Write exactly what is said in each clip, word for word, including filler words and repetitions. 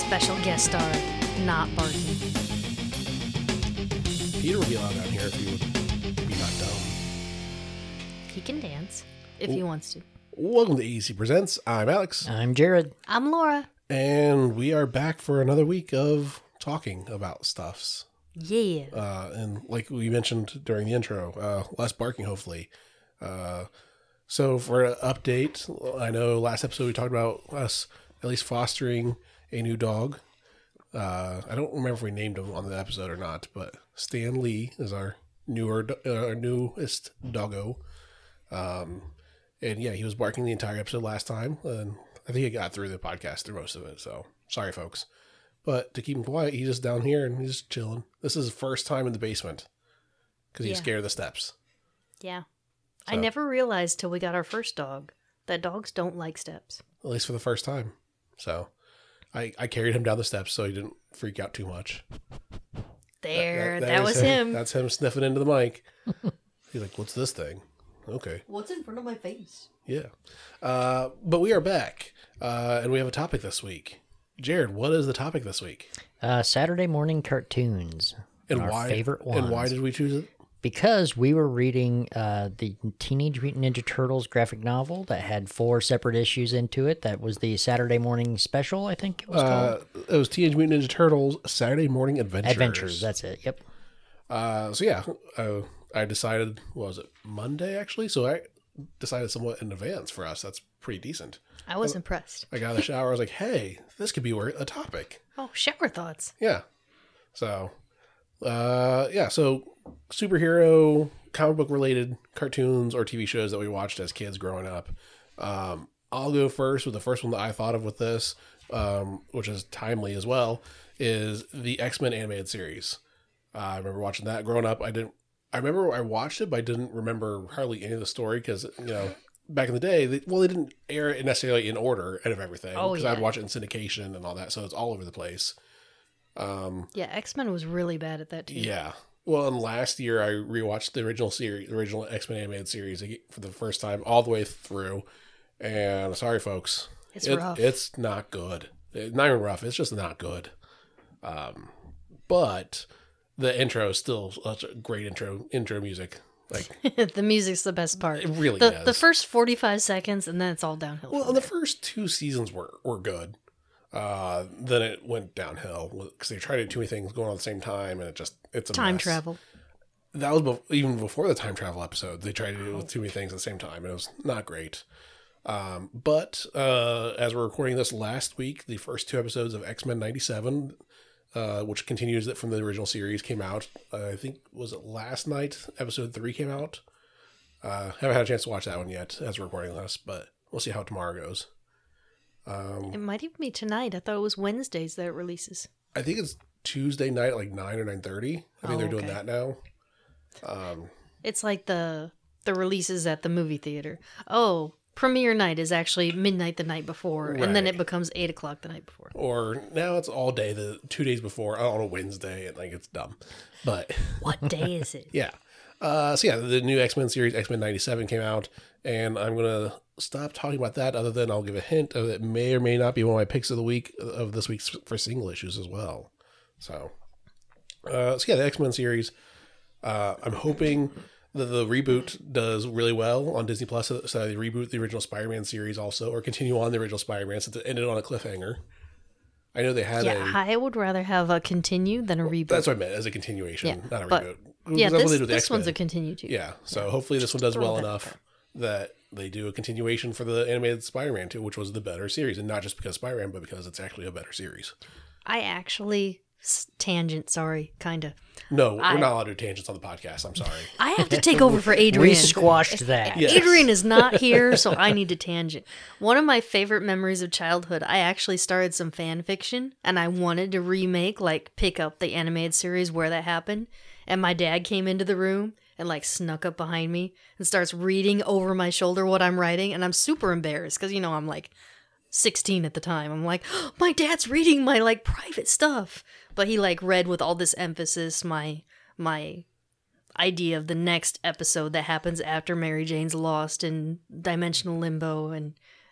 special guest star, not barking. Peter would be allowed down here if he would be not dumb. He can dance if Ooh. he wants to. Welcome to A E C Presents. I'm Alex. I'm Jared. I'm Laura. And we are back for another week of talking about stuffs. Yeah. Uh, and like we mentioned during the intro, uh, less barking, hopefully. Uh, so for an update, I know last episode we talked about us at least fostering a new dog. Uh, I don't remember if we named him on the episode or not, but Stan Lee is our newer, uh, our newest doggo. Um, and yeah, he was barking the entire episode last time, and I think he got through the podcast through most of it. So sorry, folks. But to keep him quiet, he's just down here and he's just chilling. This is his first time in the basement because he's Yeah. scared of the steps. Yeah. I So- never realized till we got our first dog that dogs don't like steps. At least for the first time. So I, I carried him down the steps so he didn't freak out too much. There, that, that is was him. That's him sniffing into the mic. He's like, what's this thing? Okay. What's in front of my face? Yeah. Uh, but we are back. Uh, and we have a topic this week. Jared, what is the topic this week? Uh, Saturday morning cartoons. And our why? favorite ones. And why did we choose it? Because we were reading uh, the Teenage Mutant Ninja Turtles graphic novel that had four separate issues into it. That was the Saturday morning special, I think it was Uh, called. it was Teenage Mutant Ninja Turtles Saturday Morning Adventures. Adventures, that's it. Yep. Uh, so yeah, uh, I decided, what was it, Monday actually? So I decided somewhat in advance for us. That's pretty decent. I was impressed. I got in the shower. I was like, hey, this could be a topic. Oh, shower thoughts. Yeah. So, uh, yeah. So superhero, comic book related cartoons or T V shows that we watched as kids growing up. Um, I'll go first with the first one that I thought of with this, um, which is timely as well, is the X-Men animated series. Uh, I remember watching that growing up. I didn't, I remember I watched it, but I didn't remember hardly any of the story because, you know, back in the day, they, well, they didn't air it necessarily in order out of everything. Oh, Because yeah. I'd watch it in syndication and all that, so it's all over the place. Um, Yeah, X-Men was really bad at that too. yeah. Well, and last year I rewatched the original series, the original X-Men animated series for the first time all the way through. And sorry, folks. It's it, rough. It's not good. It, not even rough. It's just not good. Um, but the intro is still such a great intro, intro music. Like, The music's the best part. it really The, is. the first forty-five seconds, and then it's all downhill. Well, from and the there. first two seasons were, were good. Uh, then it went downhill because they tried to do too many things going on at the same time, and it just it's a Time mess. travel. That was be- even before the time travel episode. They tried to do too many things at the same time. It was not great. Um, but uh, as we're recording this last week, the first two episodes of X-Men ninety-seven, uh, which continues it from the original series, came out. Uh, I think was it last night. Episode three came out. Uh, haven't had a chance to watch that one yet as we're recording this, but we'll see how tomorrow goes. Um, It might even be tonight. I thought it was Wednesdays that it releases. I think it's Tuesday night at like nine or nine thirty. I think Oh, they're doing okay. that now. Um, It's like the the releases at the movie theater. Oh, premiere night is actually midnight the night before, and then Right. it becomes eight o'clock the night before. or now it's all day, the two days before on a Wednesday, and like it's dumb. But What day is it? yeah. Uh, so yeah, the new X-Men series, X-Men ninety-seven, came out, and I'm going to stop talking about that other than I'll give a hint of it may or may not be one of my picks of the week of this week's for single issues as well. So, uh, so yeah, the X-Men series, uh, I'm hoping that the reboot does really well on Disney Plus, so they reboot the original Spider-Man series also, or continue on the original Spider-Man since it ended on a cliffhanger. I know they had Yeah, a... I would rather have a continue than a reboot. That's what I meant, as a continuation, Yeah, not a but- reboot. yeah, That's what this, they did with this one's X-Men. a continue too. Yeah, so hopefully this one does throw well that enough that they do a continuation for the animated Spider-Man two, which was the better series, and not just because Spider-Man, but because it's actually a better series. I actually s- tangent. Sorry, kinda. No, I- we're not allowed to do tangents on the podcast. I'm sorry. I have to take over for Adrian. We squashed that. Yes. Adrian is not here, so I need to tangent. One of my favorite memories of childhood, I actually started some fan fiction, and I wanted to remake, like, pick up the animated series where that happened. And my dad came into the room and, like, snuck up behind me and starts reading over my shoulder what I'm writing. And I'm super embarrassed because, you know, I'm, like, sixteen at the time. I'm like, oh, my dad's reading my, like, private stuff. But he, like, read with all this emphasis my my idea of the next episode that happens after Mary Jane's lost in dimensional limbo, and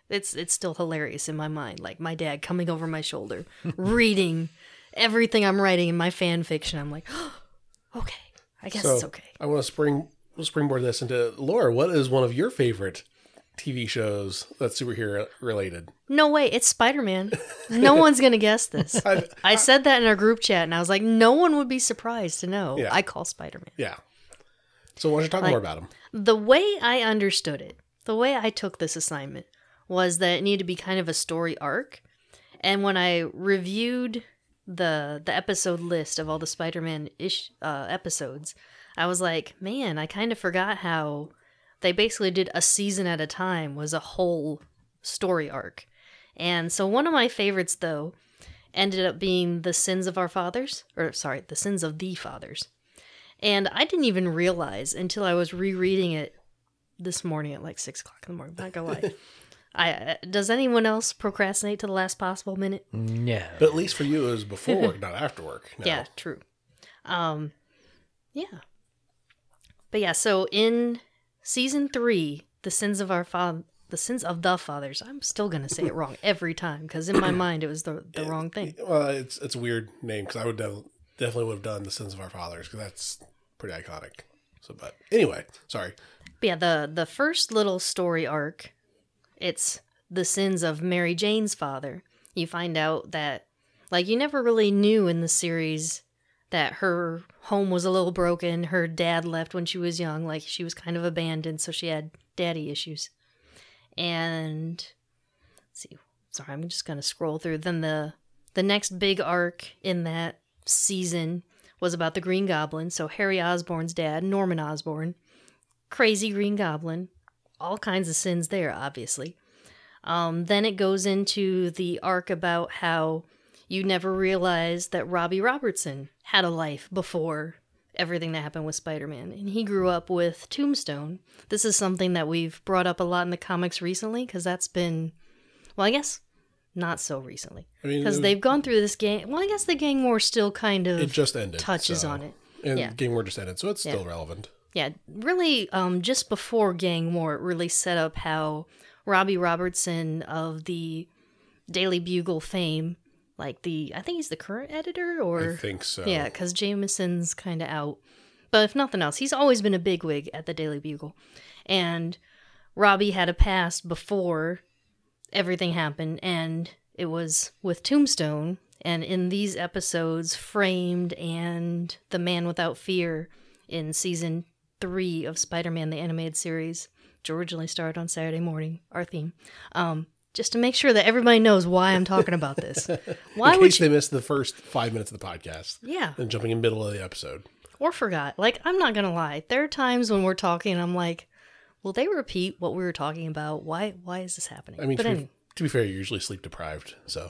It's it's still hilarious in my mind. Like my dad coming over my shoulder, reading everything I'm writing in my fan fiction. I'm like, oh, okay, I guess So, it's okay. I want to spring springboard this into Laura. What is one of your favorite T V shows that's superhero related? No way, it's Spider-Man. No one's gonna guess this. I've- I said that in our group chat, and I was like, no one would be surprised to know. Yeah. I call Spider-Man. Yeah. So why don't you talk Like- more about him? The way I understood it, the way I took this assignment, was that it needed to be kind of a story arc. And when I reviewed the the episode list of all the Spider-Man ish uh, episodes, I was like, man, I kind of forgot how they basically did a season at a time was a whole story arc. And so one of my favorites, though, ended up being The Sins of Our Fathers, or sorry, The Sins of the Fathers. And I didn't even realize until I was rereading it this morning at like six o'clock in the morning. Not gonna lie. I, does anyone else procrastinate to the last possible minute? No. But at least for you, it was before work, not after work. No. Yeah, true. Um, yeah. But yeah, so in season three, the sins of our father, the sins of the fathers. I'm still gonna say it wrong every time because in my mind it was the the wrong thing. Well, it's it's a weird name because I would def- definitely would have done The Sins of Our Fathers because that's pretty iconic. So, but anyway, sorry. But yeah, the the first little story arc, it's the sins of Mary Jane's father. You find out that, like, you never really knew in the series that her home was a little broken. Her dad left when she was young. Like, she was kind of abandoned, so she had daddy issues. And, let's see, sorry, I'm just going to scroll through. Then the, the next big arc in that season was about the Green Goblin. So Harry Osborn's dad, Norman Osborn, crazy Green Goblin, all kinds of sins there, obviously. Um, then it goes into the arc about how you never realized that Robbie Robertson had a life before everything that happened with Spider-Man. And he grew up with Tombstone. This is something that we've brought up a lot in the comics recently, because that's been, well, I guess not so recently. I mean, Because it was- they've gone through this gang, well, I guess the gang war still kind of It just ended. touches so- on it. And Yeah. Game War just ended, so it's still Yeah. relevant. Yeah, really, um, just before Gang War, it really set up how Robbie Robertson of the Daily Bugle fame, like the, I think he's the current editor, or I think so. yeah, because Jameson's kind of out. But if nothing else, he's always been a bigwig at the Daily Bugle, and Robbie had a past before everything happened, and it was with Tombstone. And in these episodes, Framed and The Man Without Fear in season three of Spider-Man the Animated Series, which originally started on Saturday morning, our theme, um, just to make sure that everybody knows why I'm talking about this. Why in would case you? they missed the first five minutes of the podcast Yeah, and jumping in the middle of the episode. or forgot. Like, I'm not gonna lie. There are times when we're talking and I'm like, will they repeat what we were talking about? Why Why is this happening? I mean, but to, anyway. be, to be fair, you're usually sleep deprived, so.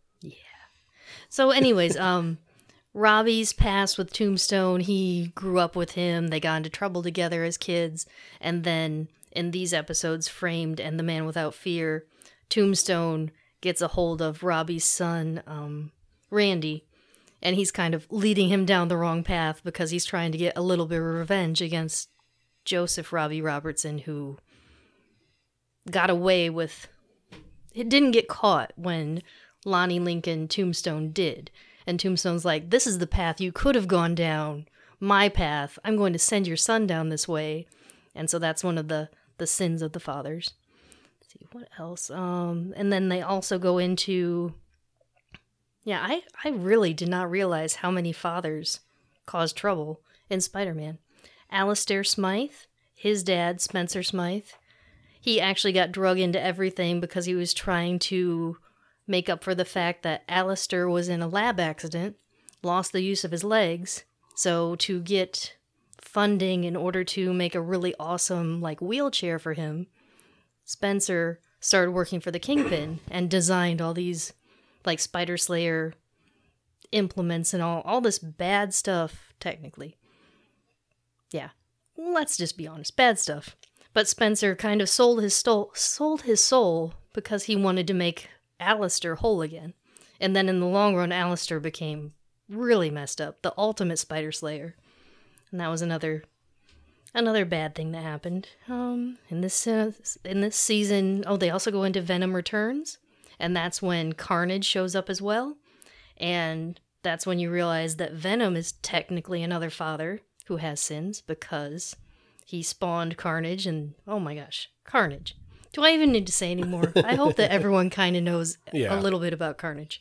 So anyways, um, Robbie's past with Tombstone, he grew up with him. They got into trouble together as kids. And then in these episodes, Framed and The Man Without Fear, Tombstone gets a hold of Robbie's son, um, Randy. And he's kind of leading him down the wrong path because he's trying to get a little bit of revenge against Joseph Robbie Robertson, who got away with... It didn't get caught when Lonnie Lincoln Tombstone did. And Tombstone's like, this is the path you could have gone down. My path. I'm going to send your son down this way. And so that's one of the, the sins of the fathers. Let's see, what else? Um, and then they also go into... Yeah, I, I really did not realize how many fathers caused trouble in Spider-Man. Alistair Smythe, his dad, Spencer Smythe, he actually got drug into everything because he was trying to make up for the fact that Alistair was in a lab accident, lost the use of his legs. So to get funding in order to make a really awesome like wheelchair for him, Spencer started working for the Kingpin and designed all these like Spider Slayer implements and all all this bad stuff, technically. Yeah, let's just be honest, bad stuff. But Spencer kind of sold his stole, sold his soul because he wanted to make Alistair whole again. And then in the long run, Alistair became really messed up, the ultimate Spider Slayer. And that was another Another bad thing that happened um, in this uh, in this season. Oh, they also go into Venom Returns, and that's when Carnage shows up as well, and that's when you realize that Venom is technically another father who has sins because he spawned Carnage, and oh my gosh, Carnage. Do I even need to say anymore? I hope that everyone kind of knows Yeah. a little bit about Carnage.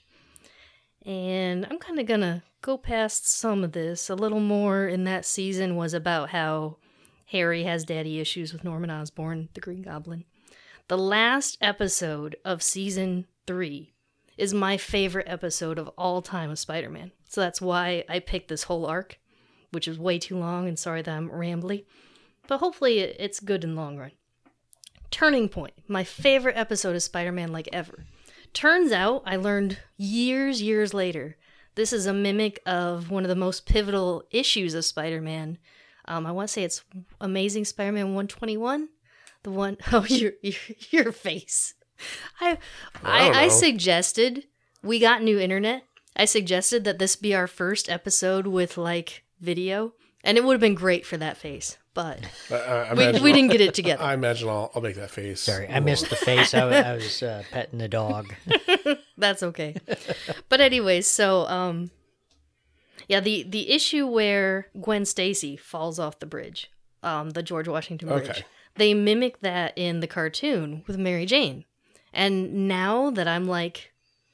And I'm kind of going to go past some of this. A little more in that season was about how Harry has daddy issues with Norman Osborn, the Green Goblin. The last episode of season three is my favorite episode of all time of Spider-Man. So that's why I picked this whole arc, which is way too long, and sorry that I'm rambly. But hopefully it's good in the long run. Turning Point, my favorite episode of Spider-Man like ever. Turns out, I learned years, years later, this is a mimic of one of the most pivotal issues of Spider-Man. Um, I want to say it's Amazing Spider-Man one twenty-one. The one, oh, your your, your face. I I I, don't I know. suggested, we got new internet. I suggested that this be our first episode with, like, video. And it would have been great for that face. But I, I we, imagine we I'll- didn't get it together. I imagine I'll, I'll make that face. Sorry, I missed the face. I, wa- I was uh, petting the dog. That's okay. But anyways, so um yeah, the the issue where Gwen Stacy falls off the bridge, um the George Washington Bridge. Okay. They mimic that in the cartoon with Mary Jane. And now that I'm like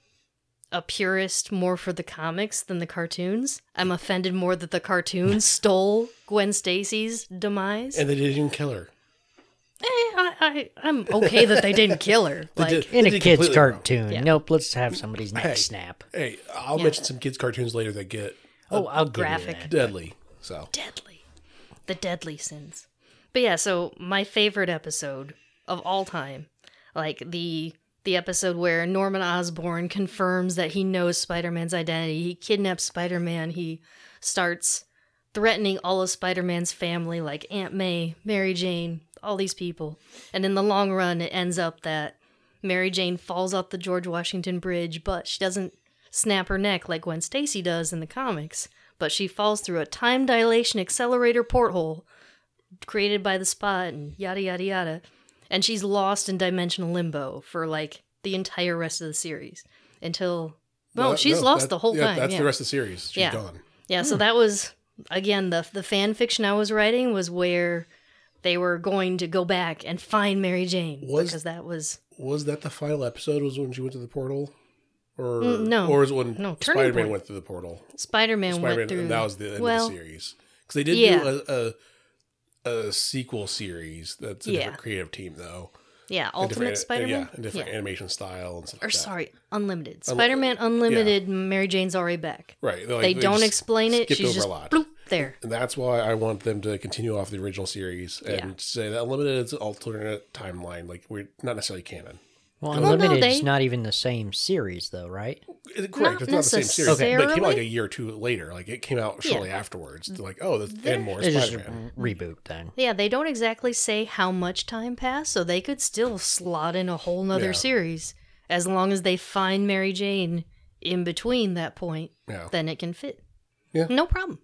a purist more for the comics than the cartoons, I'm offended more that the cartoons stole Gwen Stacy's demise. And they didn't even kill her. Eh, I, I, I'm okay that they didn't kill her. They Like, did- In they a did kid's completely wrong. cartoon. Yeah. Nope, let's have somebody's neck Hey. snap. Hey, I'll Yeah. mention some kids' cartoons later that get Oh, I'll give graphic. you that. deadly. So deadly. The deadly sins. But yeah, so my favorite episode of all time, like the the episode where Norman Osborn confirms that he knows Spider-Man's identity. He kidnaps Spider-Man. He starts threatening all of Spider-Man's family, like Aunt May, Mary Jane, all these people. And in the long run, it ends up that Mary Jane falls off the George Washington Bridge, but she doesn't snap her neck like Gwen Stacy does in the comics. But she falls through a time dilation accelerator porthole created by the Spot and yada yada yada. And she's lost in dimensional limbo for like the entire rest of the series until well, No, she's no, lost that- the whole yeah, time. That's yeah. the rest of the series. She's Yeah. gone. Yeah, so that was again the the fan fiction I was writing was where they were going to go back and find Mary Jane Was- because that was Was that the final episode? Was when she went to the portal, or Mm, no. or was it when No, Turning Spider-Man Point. went through the portal? Spider-Man, Spider-Man, went through. and that was the end well, of the series because they did yeah. do a, a a sequel series that's a Yeah. different creative team though. yeah, A Ultimate different- Spider-Man. yeah, a different animation style and stuff. Or like that. sorry, Unlimited. Unli- Spider-Man Unlimited. Mary Jane's already back. right? Like, they don't just explain it. skipped She's over just a lot. bloop there. And that's why I want them to continue off the original series and Yeah. say that Unlimited is an alternate timeline. Like we're not necessarily canon. Well, Well, no, Unlimited's they- not even the same series, though, right? It- Correct. Not it's not the same series, but it came out like necessarily. a year or two later. Like it came out shortly afterwards. They're like, oh, this and more It's just a Spider-Man. reboot then. Yeah, they don't exactly say how much time passed, so they could still slot in a whole nother Yeah. series. As long as they find Mary Jane in between that point, Yeah. then it can fit. Yeah. No problem.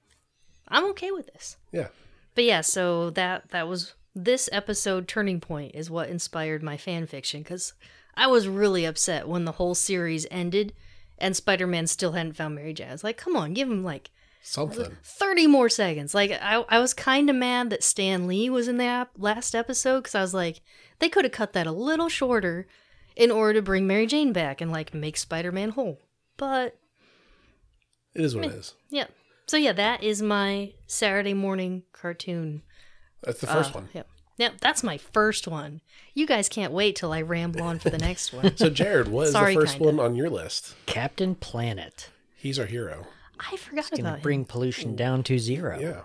I'm okay with this. Yeah. But yeah, so that that was this episode Turning Point is what inspired my fan fiction because I was really upset when the whole series ended and Spider-Man still hadn't found Mary Jane. I was like, come on, give him like Something. thirty more seconds. Like, I, I was kind of mad that Stan Lee was in the ap- last episode because I was like, they could have cut that a little shorter in order to bring Mary Jane back and, like, make Spider-Man whole. But, It is what it is. yeah. So, yeah, that is my Saturday morning cartoon. That's the first Uh, one. Yep. Yep, that's my first one. You guys can't wait till I ramble on for the next one. So, Jared, what is Sorry, the first kinda. one on your list? Captain Planet. He's our hero. I forgot Gonna about him. bring pollution down to zero. Yeah.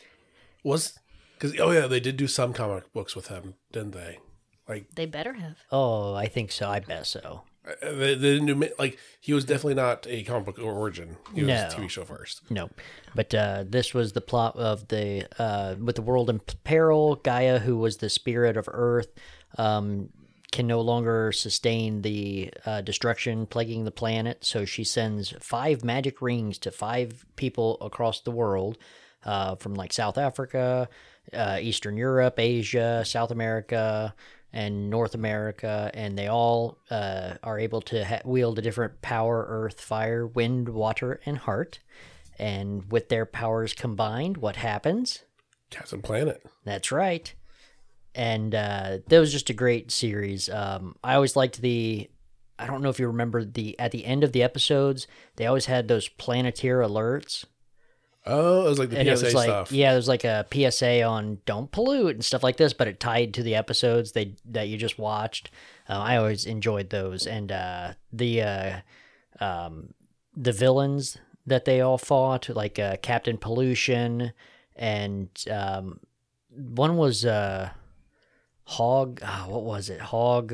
Was because oh yeah, they did do some comic books with him, didn't they? Like They better have. Oh, I think so. I bet so. uh, they, they didn't do ma- like he was definitely not a comic book origin. He was No. a T V show first. No, but uh, this was the plot of the uh, with the world in peril. Gaia, who was the spirit of Earth, um, can no longer sustain the uh, destruction plaguing the planet. So she sends five magic rings to five people across the world. uh, from like South Africa, uh, Eastern Europe, Asia, South America, and North America, and they all uh, are able to ha- wield a different power: earth, fire, wind, water, and heart. And with their powers combined, what happens? Captain Planet. That's right. And uh, that was just a great series. Um, I always liked the. I don't know if you remember the at the end of the episodes, they always had those Planeteer alerts. Oh, it was like the And P it S A was like, stuff. yeah, there's like a P S A on don't pollute and stuff like this, but it tied to the episodes they that you just watched. Uh, I always enjoyed those, and uh, the uh, um, the villains that they all fought, like uh, Captain Pollution, and um, one was uh, Hog. Oh, what was it? Hog.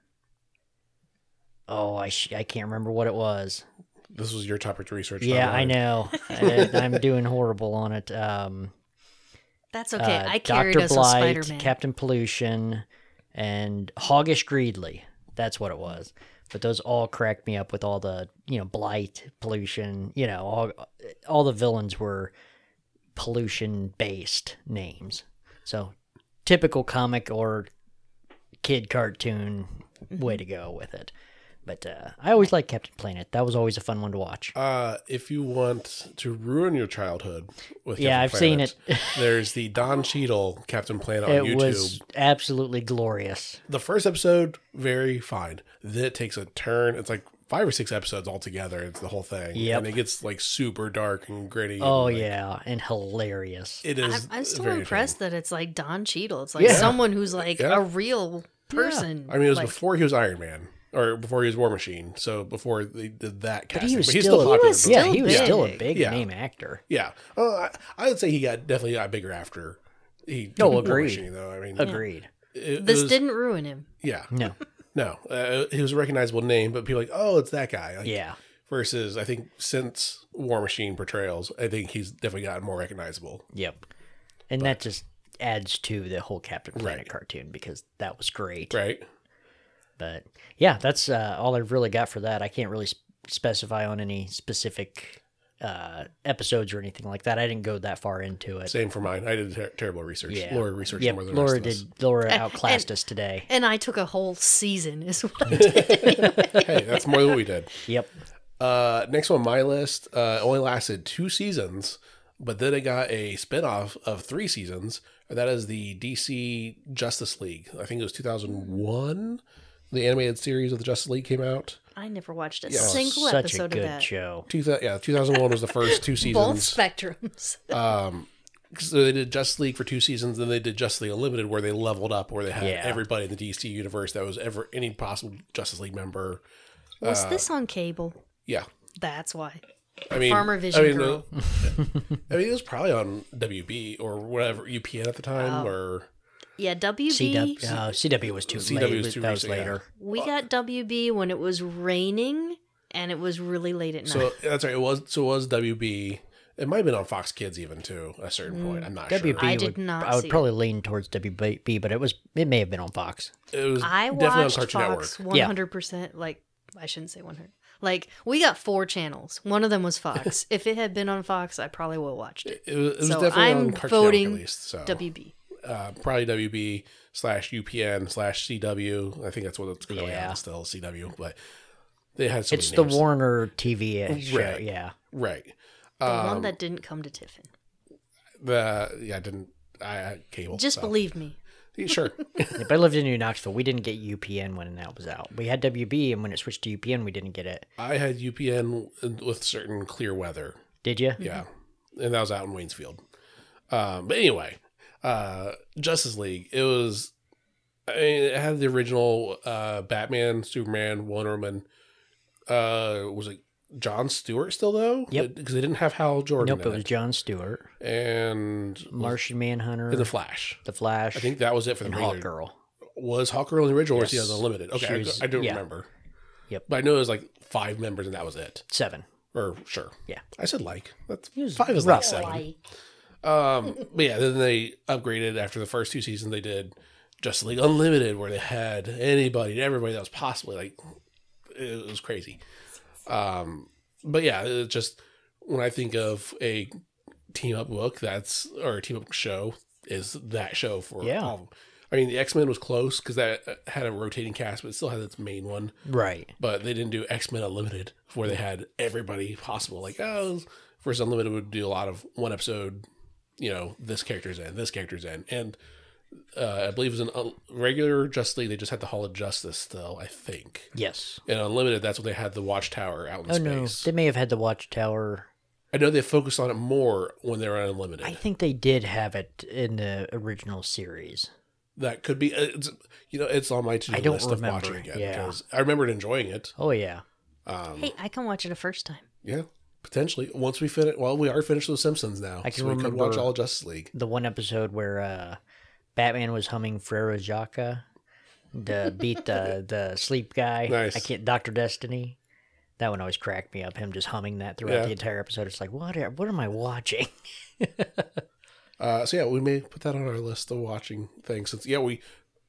Oh, I sh- I can't remember what it was. This was your topic to research. Yeah, not I mine. know. I, I'm doing horrible on it. Um, That's okay. uh, I carried Doctor us Blight, with Spider-Man. Captain Pollution, and Hoggish Greedley. That's what it was. But those all cracked me up with all the, you know, Blight, Pollution, you know, all, all the villains were pollution-based names. So, typical comic or kid cartoon way to go with it. But uh, I always liked Captain Planet. That was always a fun one to watch. Uh, if you want to ruin your childhood with Yeah, Captain I've seen Planet, it. there's the Don Cheadle Captain Planet on It YouTube. was absolutely glorious. The first episode, very fine. Then it takes a turn. It's like five or six episodes altogether. It's the whole thing. Yep. And it gets like super dark and gritty. Oh, and, like, yeah, and hilarious. It I'm, is. I'm still very impressed entertaining. that it's like Don Cheadle. It's like Yeah. someone who's like Yeah. a real person. I mean, it was like, before he was Iron Man. Or before he was War Machine. So before they did that casting. he was he's still- still he popular. was but- Yeah, still he was big. still a big Yeah. name actor. Yeah. Well, I, I would say he got definitely got bigger after he No, did War agreed. Machine, though. I mean, Agreed. it, it this was- didn't ruin him. Yeah. No. No. Uh, he was a recognizable name, but people are like, oh, it's that guy. Like, Yeah. Versus, I think since War Machine portrayals, I think he's definitely gotten more recognizable. Yep. And that just adds to the whole Captain Planet Right. cartoon because that was great. Right? But yeah, that's uh, all I've really got for that. I can't really sp- specify on any specific uh, episodes or anything like that. I didn't go that far into it. Same for mine. I did ter- terrible research. Yeah. Laura researched Yep, more than Laura the rest of did. Laura And- outclassed and- us today. And I took a whole season as well. I did. us. Hey, that's more than what we did. Yep. Uh, next on my list uh, only lasted two seasons, but then it got a spinoff of three seasons. And that is the D C Justice League. I think it was two thousand one. The animated series of the Justice League came out. I never watched a Yeah. single Such a episode good of that. show. Two thou- yeah, two thousand one was the first two Both seasons. spectrums. Um, so they did Justice League for two seasons, then they did Justice League Unlimited, where they leveled up, where they had Yeah. everybody in the D C universe that was ever any possible Justice League member. Was this on cable? Yeah, That's why. I mean, Farmer Vision I mean, Girl. uh, I mean, it was probably on W B or whatever U P N at the time, Oh. or Yeah, W B. C W, uh, C W was too C W late. was too that was recent, yeah. later. We got W B when it was raining and it was really late at night. so that's right. It was so it was W B. It might have been on Fox Kids even too. At a certain point, I'm not W B sure. I would, did not I would see probably lean towards W B, but it was it may have been on Fox. It was I definitely on watched Cartoon Fox Network. one hundred percent. Like, I shouldn't say one hundred. Like, we got four channels. One of them was Fox. If it had been on Fox, I probably would have watched it. It was, it was So definitely I'm on Cartoon voting Network at least. So W B. uh, probably W B slash U P N slash C W. I think that's what it's currently Yeah. on still, C W. But they had so It's many the names. Warner T V show. Right. Yeah. Right. The Um, one that didn't come to Tiffin. The yeah, I didn't I had cable. Just so. believe me. Yeah, sure. If I lived in New Knoxville, we didn't get U P N when that was out. We had W B, and when it switched to U P N, we didn't get it. I had U P N with certain clear weather. Did you? Yeah, and that was out in Waynesfield. Um, but anyway, uh, Justice League. It was. I mean, it had the original uh, Batman, Superman, Wonder Woman. Uh, was it John Stewart still though? Yep. Because they didn't have Hal Jordan. Nope, in it was John Stewart, and Martian Manhunter, and the Flash. The Flash, I think that was it for the and regular. Hawkgirl. Was Hawkgirl in the original or was he Yes. on the limited? Okay, She I, was- I don't yeah. remember. Yep. But I know it was like five members and that was it. Seven. Or sure. Yeah. I said like. That's was five is like rough. seven. Um, but yeah, then they upgraded after the first two seasons. They did Justice League Unlimited, where they had anybody, everybody that was possibly like, it was crazy. Um, but yeah, it just when I think of a team up book that's or team up show is that show for Yeah. all of them. I mean, the X-Men was close because that had a rotating cast, but it still had its main one. Right. But they didn't do X-Men Unlimited, where they had everybody possible. Like, oh, First Unlimited would do a lot of one episode, you know, this character's in, this character's in. And uh, I believe it was an regular Justice League, they just had the Hall of Justice still, I think. Yes. And Unlimited, that's when they had the Watchtower out in Oh, space. no. They may have had the Watchtower. I know they focused on it more when they were on Unlimited. I think they did have it in the original series. That could be, it's, you know, it's on my to-do I don't list remember, of watching again. yeah. Because I remembered enjoying it. Oh, yeah. Um, Hey, I can watch it a first time. Yeah, potentially. Once we finish, well, we are finished with Simpsons now. I can so we could remember- watch all of Justice League. The one episode where uh, Batman was humming Frere Jacques to beat the, the sleep guy. Nice. I can't, Doctor Destiny. That one always cracked me up, him just humming that throughout Yeah. the entire episode. It's like, what, are, what am I watching? Uh, so yeah, we may put that on our list of watching things. Since yeah, we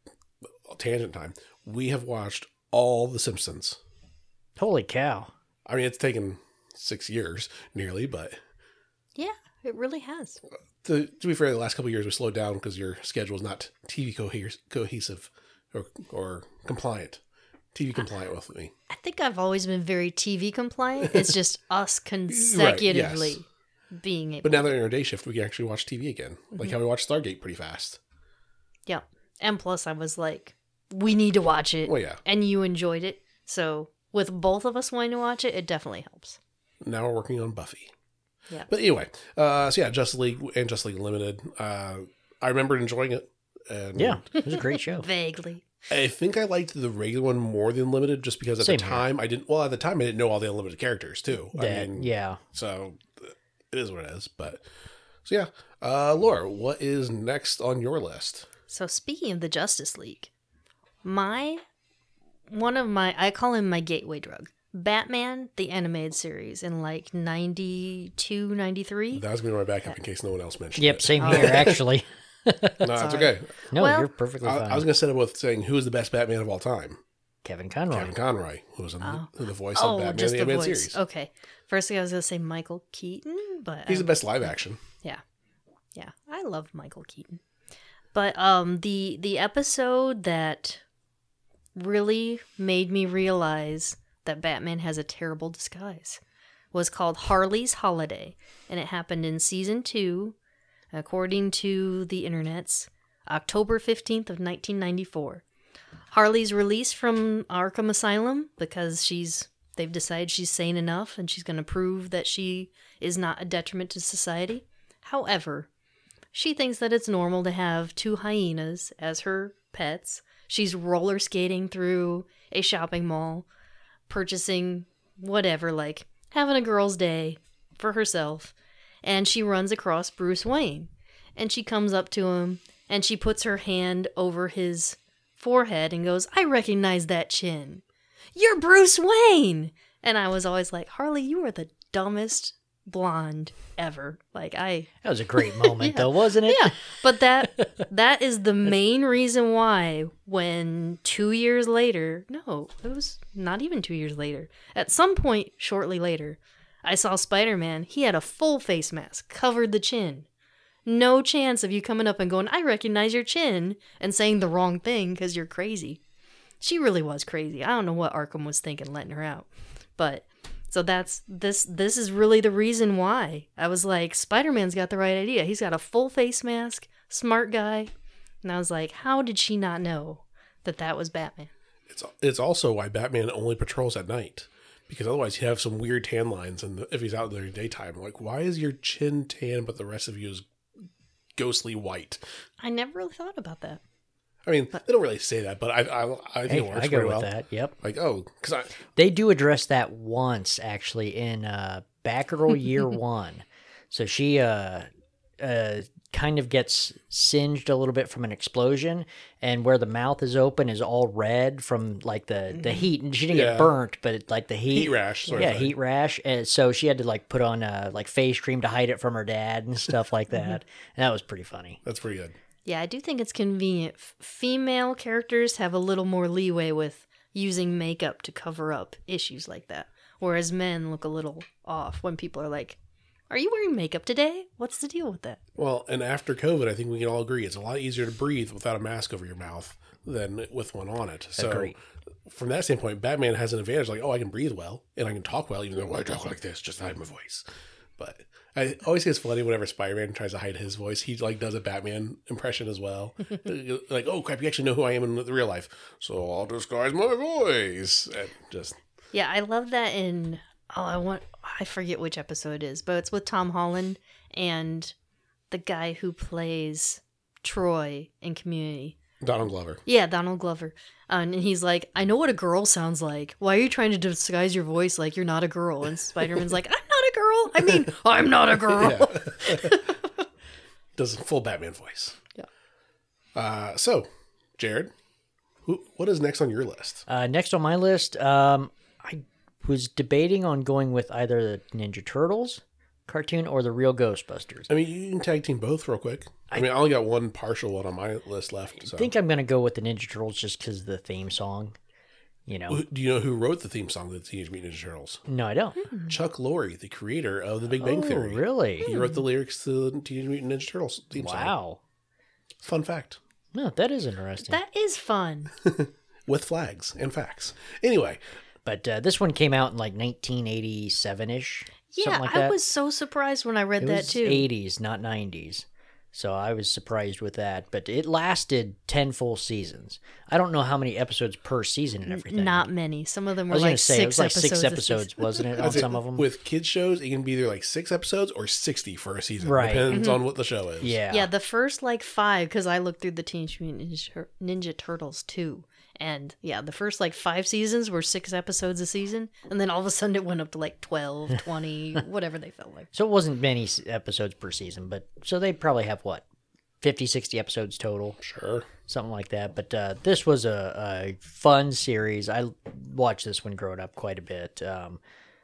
tangent time. We have watched all the Simpsons. Holy cow. I mean, it's taken six years nearly, but Yeah, it really has. to, to be fair, the last couple of years we slowed down because your schedule is not T V cohes- cohesive or or compliant. T V compliant with me. I think I've always been very T V compliant. It's just us consecutively being able. But now that we're in our day shift, we can actually watch T V again. Like how we watched Stargate pretty fast. Yeah. And plus, I was like, we need to watch it. Well, yeah. And you enjoyed it. So, with both of us wanting to watch it, it definitely helps. Now we're working on Buffy. Yeah. But anyway, uh, so yeah, Justice League and Justice League Limited. Uh, I remember enjoying it. And Yeah, it was a great show. Vaguely. I think I liked the regular one more than Limited just because at Same the here. time I didn't, well, at the time I didn't know all the Unlimited characters too. I That- mean, yeah. so it is what it is. But so yeah, uh, Laura, what is next on your list? So, speaking of the Justice League, my. One of my. I call him my gateway drug. Batman, the animated series in like ninety-two, ninety-three. That was going to be my backup in case no one else mentioned Yep, it. same here, actually. No, that's okay. No, Well, you're perfectly I, fine. I was going to set it with saying who is the best Batman of all time? Kevin Conroy. Kevin Conroy, who was in the, the voice Oh, of Batman just the the animated voice. series. Okay. First thing I was going to say Michael Keaton, but. He's um, the best live action. Yeah. Yeah. I love Michael Keaton. But um the the episode that really made me realize that Batman has a terrible disguise was called Harley's Holiday, and it happened in season two, according to the internets, October fifteenth of nineteen ninety-four. Harley's released from Arkham Asylum because she's they've decided she's sane enough and she's going to prove that she is not a detriment to society. However, she thinks that it's normal to have two hyenas as her pets. She's roller skating through a shopping mall, purchasing whatever, like having a girl's day for herself. And she runs across Bruce Wayne. And she comes up to him and she puts her hand over his forehead and goes, "I recognize that chin. You're Bruce Wayne!" And I was always like, Harley, you are the dumbest blonde ever. Like, I... That was a great moment, though, wasn't it? Yeah, but that that is the main reason why when two years later, no, it was not even two years later, at some point shortly later, I saw Spider-Man. He had a full face mask, covered the chin. No chance of you coming up and going, "I recognize your chin," and saying the wrong thing because you're crazy. She really was crazy. I don't know what Arkham was thinking letting her out. But... So that's this this is really the reason why. I was like, Spider-Man's got the right idea. He's got a full face mask, smart guy. And I was like, how did she not know that that was Batman? It's it's also why Batman only patrols at night. Because otherwise he'd have some weird tan lines and if he's out during daytime. Like, why is your chin tan but the rest of you is ghostly white? I never really thought about that. I mean, they don't really say that, but I I, I think Hey, it works I go pretty with well. that. Yep. Like, oh, because I They do address that once, actually, in uh, Batgirl Year One. So she uh, uh, kind of gets singed a little bit from an explosion, and where the mouth is open is all red from like the, the heat. And she didn't Yeah. get burnt, but it, like the heat, Heat rash sort of yeah, thing. heat rash. And so she had to like put on uh, like face cream to hide it from her dad and stuff like that. And that was pretty funny. that's pretty good. Yeah, I do think it's convenient. F- female characters have a little more leeway with using makeup to cover up issues like that. Whereas men look a little off when people are like, are you wearing makeup today? What's the deal with that? Well, and after COVID, I think we can all agree it's a lot easier to breathe without a mask over your mouth than with one on it. So Agreed. from that standpoint, Batman has an advantage. Like, oh, I can breathe well and I can talk well, even though I talk like this, just hide my voice. But I always think it's funny whenever Spider-Man tries to hide his voice. He like does a Batman impression as well. Like, oh crap, you actually know who I am in the real life, so I'll disguise my voice. And just Yeah, I love that in, oh, I want, I forget which episode it is, but it's with Tom Holland and the guy who plays Troy in Community. Donald Glover. Yeah, Donald Glover. Uh, and he's like, I know what a girl sounds like. Why are you trying to disguise your voice like you're not a girl? And Spider-Man's like, I'm not a girl. I mean, I'm not a girl. Yeah. Does a full Batman voice. Yeah. Uh, so, Jared, who, what is next on your list? Uh, next on my list, um, I was debating on going with either the Ninja Turtles cartoon or the real Ghostbusters. I mean, you can tag team both real quick. I, I mean, I only got one partial one on my list left. So. I think I'm going to go with the Ninja Turtles just because of the theme song. You know, Do you know who wrote the theme song to the Teenage Mutant Ninja Turtles? no, I don't. Chuck Lorre, the creator of The Big Bang Oh, Theory. really? He wrote the lyrics to the Teenage Mutant Ninja Turtles theme song. Wow. Fun fact. No, that is interesting. That is fun. With flags and facts. Anyway, But uh, this one came out in like nineteen eighty-seven-ish. Yeah, something like I that. was so surprised when I read It that was too. eighties, not nineties. So I was surprised with that. But it lasted ten full seasons. I don't know how many episodes per season and everything. Not many. Some of them I were was going like to say, six it was like episodes. six a episodes, season. wasn't it, on I'd say some of them? with kids shows, it can be either like six episodes or sixty for a season. Right. Depends on what the show is. Yeah. Yeah, the first like five, because I looked through the Teenage Mutant Ninja, Tur- Ninja Turtles too. And yeah, the first like five seasons were six episodes a season. And then all of a sudden it went up to like twelve, twenty, whatever they felt like. So it wasn't many s- episodes per season, but so they probably have what? fifty, sixty episodes total, Sure. something like that. But uh, this was a, a fun series. I watched this one growing up quite a bit. Um,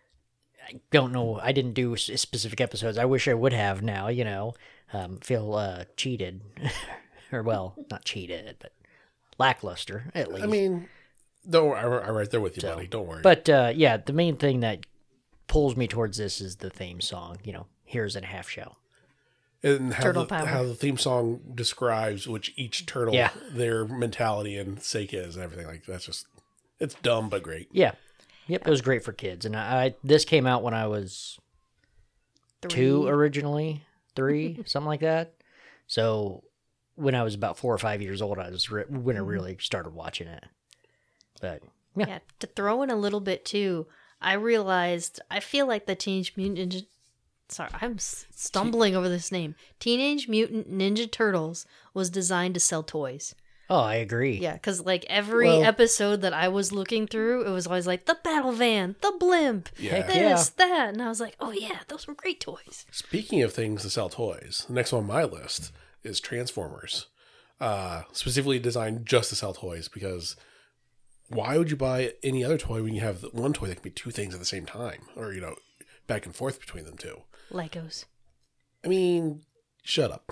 I don't know. I didn't do s- specific episodes. I wish I would have now, you know. Um, feel uh, cheated. Or, well, not cheated, but lackluster, at least. I mean, don't worry. I'm I'm right there with you, So, buddy. Don't worry. But, uh, yeah, the main thing that pulls me towards this is the theme song, you know, Here's in a Half Shell. and how Turtle the, power. how the theme song describes which each turtle, Yeah. their mentality and sake is and everything. Like, that's just, it's dumb but great. Yeah. Yep, it was great for kids. And I, I this came out when I was Three. two originally, three, something like that. So when I was about four or five years old, I was re- when I really started watching it. But yeah, Yeah, to throw in a little bit too, I realized I feel like the Teenage Mutant Ninja. Sorry, I'm s- stumbling over this name. Teenage Mutant Ninja Turtles was designed to sell toys. oh, I agree. Yeah, because like every Well- episode that I was looking through, it was always like the battle van, the blimp, Yeah. this, that, and I was like, oh yeah, those were great toys. Speaking of things to sell toys, the next one on my list is Transformers. Uh, specifically designed just to sell toys, because why would you buy any other toy when you have the one toy that can be two things at the same time? Or, you know, back and forth between them two. Legos. I mean, shut up.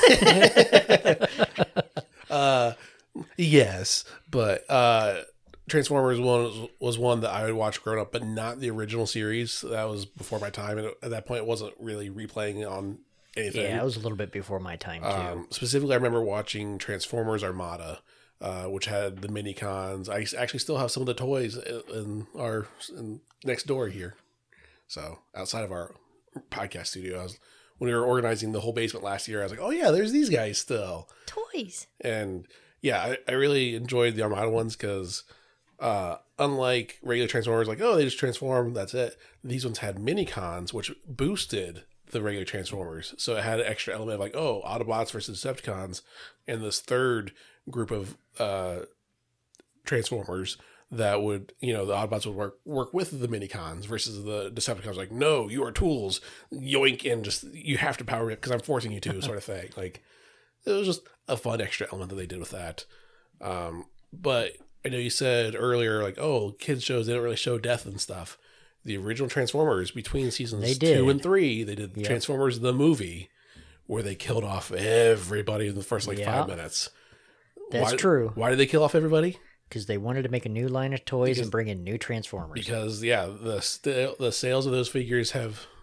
uh, yes, but uh, Transformers one was, was one that I would watch growing up, but not the original series. That was before my time, and at that point, it wasn't really replaying on anything. Yeah, it was a little bit before my time too. Um, specifically, I remember watching Transformers Armada, uh, which had the mini cons. I actually still have some of the toys in, in our in, next door here. So outside of our podcast studio, I was, when we were organizing the whole basement last year, I was like, oh yeah, there's these guys still. Toys. And yeah, I, I really enjoyed the Armada ones because uh, unlike regular Transformers, like, oh, they just transform, that's it. These ones had mini cons, which boosted the regular Transformers. So it had an extra element of like, oh, Autobots versus Decepticons, and this third group of uh, Transformers that would, you know, the Autobots would work work with the Minicons versus the Decepticons. Like, no, you are tools, yoink, and just you have to power it because I'm forcing you to, sort of thing. Like, it was just a fun extra element that they did with that. Um, but I know you said earlier, like, oh, kids shows they don't really show death and stuff. The original Transformers, between seasons They did. two and three, they did Yep. Transformers the movie, where they killed off everybody in the first like Yeah. five minutes. That's Why- true. Why did they kill off everybody? Because they wanted to make a new line of toys Because- and bring in new Transformers. Because yeah, the st- the sales of those figures have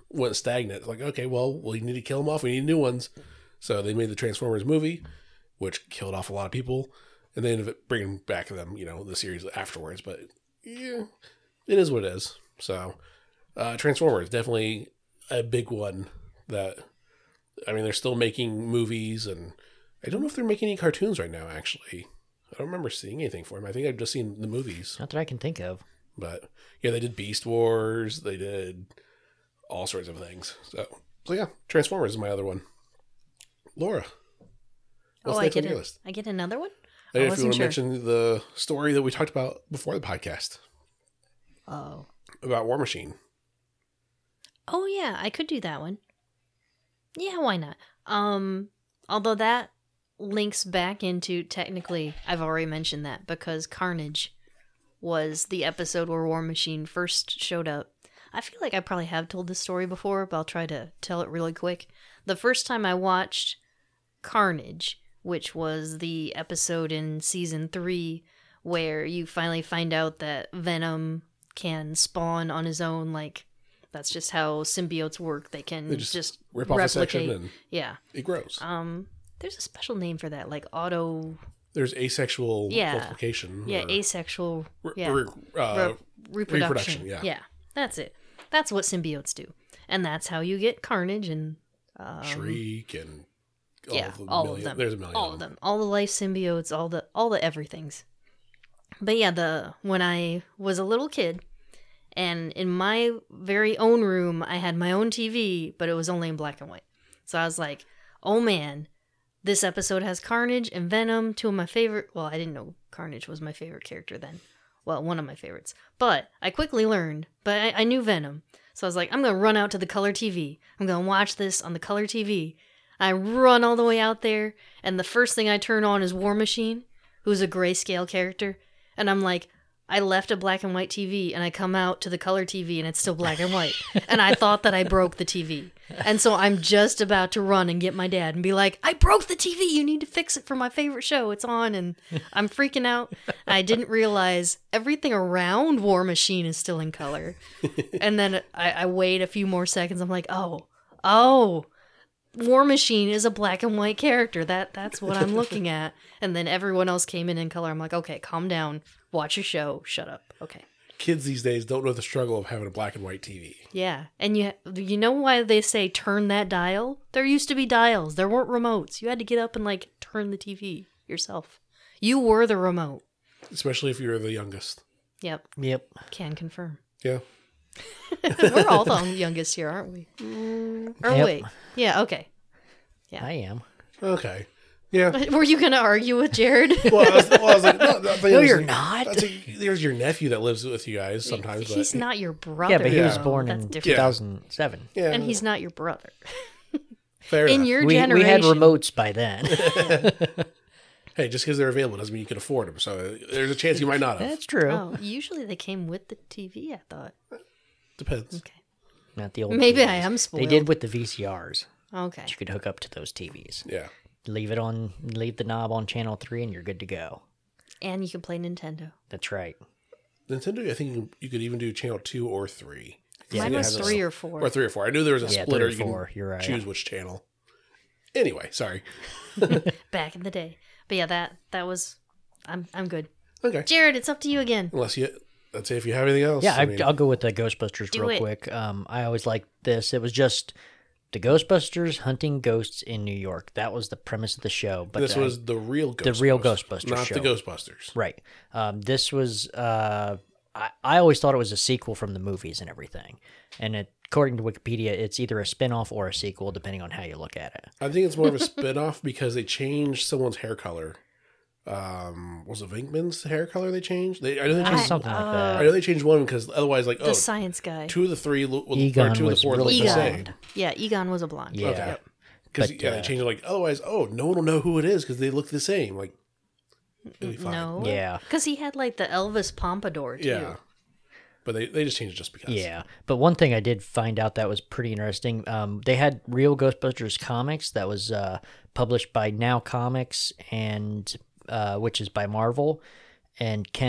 went stagnant. Like, okay, well, we need to kill them off. We need new ones. So they made the Transformers movie, which killed off a lot of people, and they ended up bringing back them, you know, the series afterwards. But yeah, it is what it is. So uh, Transformers, definitely a big one that, I mean, they're still making movies, and I don't know if they're making any cartoons right now, actually. I don't remember seeing anything for them. I think I've just seen the movies. Not that I can think of. But yeah, they did Beast Wars. They did all sorts of things. So, so yeah, Transformers is my other one. Laura, what's oh, I next get on your a, list? I get another one? And I if you wasn't want to sure. mention the story that we talked about before the podcast Oh. about War Machine. Oh yeah, I could do that one. Yeah, why not? Um, although that links back into, technically, I've already mentioned that because Carnage was the episode where War Machine first showed up. I feel like I probably have told this story before, but I'll try to tell it really quick. The first time I watched Carnage, which was the episode in season three where you finally find out that Venom can spawn on his own, like, that's just how symbiotes work. They can They just, just rip off a section replicate. and Yeah. it grows. Um, there's a special name for that, like auto. There's asexual Yeah. multiplication. Yeah, or asexual. re- Yeah, re- uh, Re- reproduction. reproduction, yeah. yeah, that's it. That's what symbiotes do, and that's how you get Carnage and um, Shriek and all yeah, the all million, of them. There's a million all of them, all the life symbiotes, all the all the everythings. But yeah, the when I was a little kid, and in my very own room, I had my own T V, but it was only in black and white. So I was like, oh man, this episode has Carnage and Venom, two of my favorite. Well, I didn't know Carnage was my favorite character then. Well, one of my favorites. But I quickly learned, but I, I knew Venom. So I was like, I'm going to run out to the color T V. I'm going to watch this on the color T V. I run all the way out there, and the first thing I turn on is War Machine, who's a grayscale character. And I'm like, I left a black and white T V, and I come out to the color T V, and it's still black and white. And I thought that I broke the T V. And so I'm just about to run and get my dad and be like, I broke the T V. You need to fix it for my favorite show. It's on. And I'm freaking out. I didn't realize everything around War Machine is still in color. And then I, I wait a few more seconds. I'm like, oh, oh, War Machine is a black and white character. That That's what I'm looking at. And then everyone else came in in color. I'm like, okay, calm down. Watch your show. Shut up. Okay. Kids these days don't know the struggle of having a black and white T V. Yeah, and you you know why they say turn that dial? There used to be dials. There weren't remotes. You had to get up and like turn the T V yourself. You were the remote. Especially if you're the youngest. Yep, Yep. can confirm. Yeah. We're all the youngest here, aren't we? Or Yep. wait, yeah, okay. Yeah. I am. Okay. Yeah. Were you gonna argue with Jared? Well, I was, well, I was like, no, no, No, you're not. That's a, there's your nephew that lives with you guys sometimes. He's but, not your brother. Yeah, but he was though. born That's in different. two thousand seven. Yeah. And he's not your brother. fair In enough. your We, we generation, had remotes by then. Hey, just because they're available doesn't mean you can afford them. So there's a chance you might not have. That's true. Oh, usually they came with the T V. I thought. Depends. Okay. Not the old Maybe T Vs. I am spoiled. They did with the V C Rs. Okay. You could hook up to those T Vs. Yeah. Leave it on, leave the knob on channel three, and you're good to go. And you can play Nintendo. That's right. Nintendo, I think you, you could even do channel two or three. Yeah, Mine it was has a- three or four. Or three or four. I knew there was a Yeah, splitter. three or You can four. You're right. choose which channel. Anyway, sorry. Back in the day. But yeah, that that was. I'm I'm good. Okay. Jared, it's up to you again. Unless you, let's say if you have anything else. Yeah, I I mean, I'll go with the Ghostbusters Do real it. quick. Um, I always liked this. It was just the Ghostbusters hunting ghosts in New York. That was the premise of the show. But this I- was the real Ghostbusters. The real Ghostbusters Not show. the Ghostbusters. right. Um, this was. Uh, I I always thought it was a sequel from the movies and everything. And it, according to Wikipedia, it's either a spin-off or a sequel, depending on how you look at it. I think it's more of a spin-off because they changed someone's hair color. Um, was it Venkman's hair color they changed? They, I know they I- changed. Something like uh, I that. know they changed one because otherwise, like, The oh, science guy. two of the three, lo- or Egon two of the was four really look the Egon. same. blonde. Yeah, Egon was a blonde. Yeah. Okay. Because But, yeah, they uh, changed it like otherwise. Oh, no one will know who it is because they look the same. Like, it'll be fine. No. Yeah. Because he had like the Elvis pompadour too. Yeah, but they they just changed it just because. Yeah, but one thing I did find out that was pretty interesting. Um, they had real Ghostbusters comics that was uh, published by Now Comics, and uh, which is by Marvel, and Kenner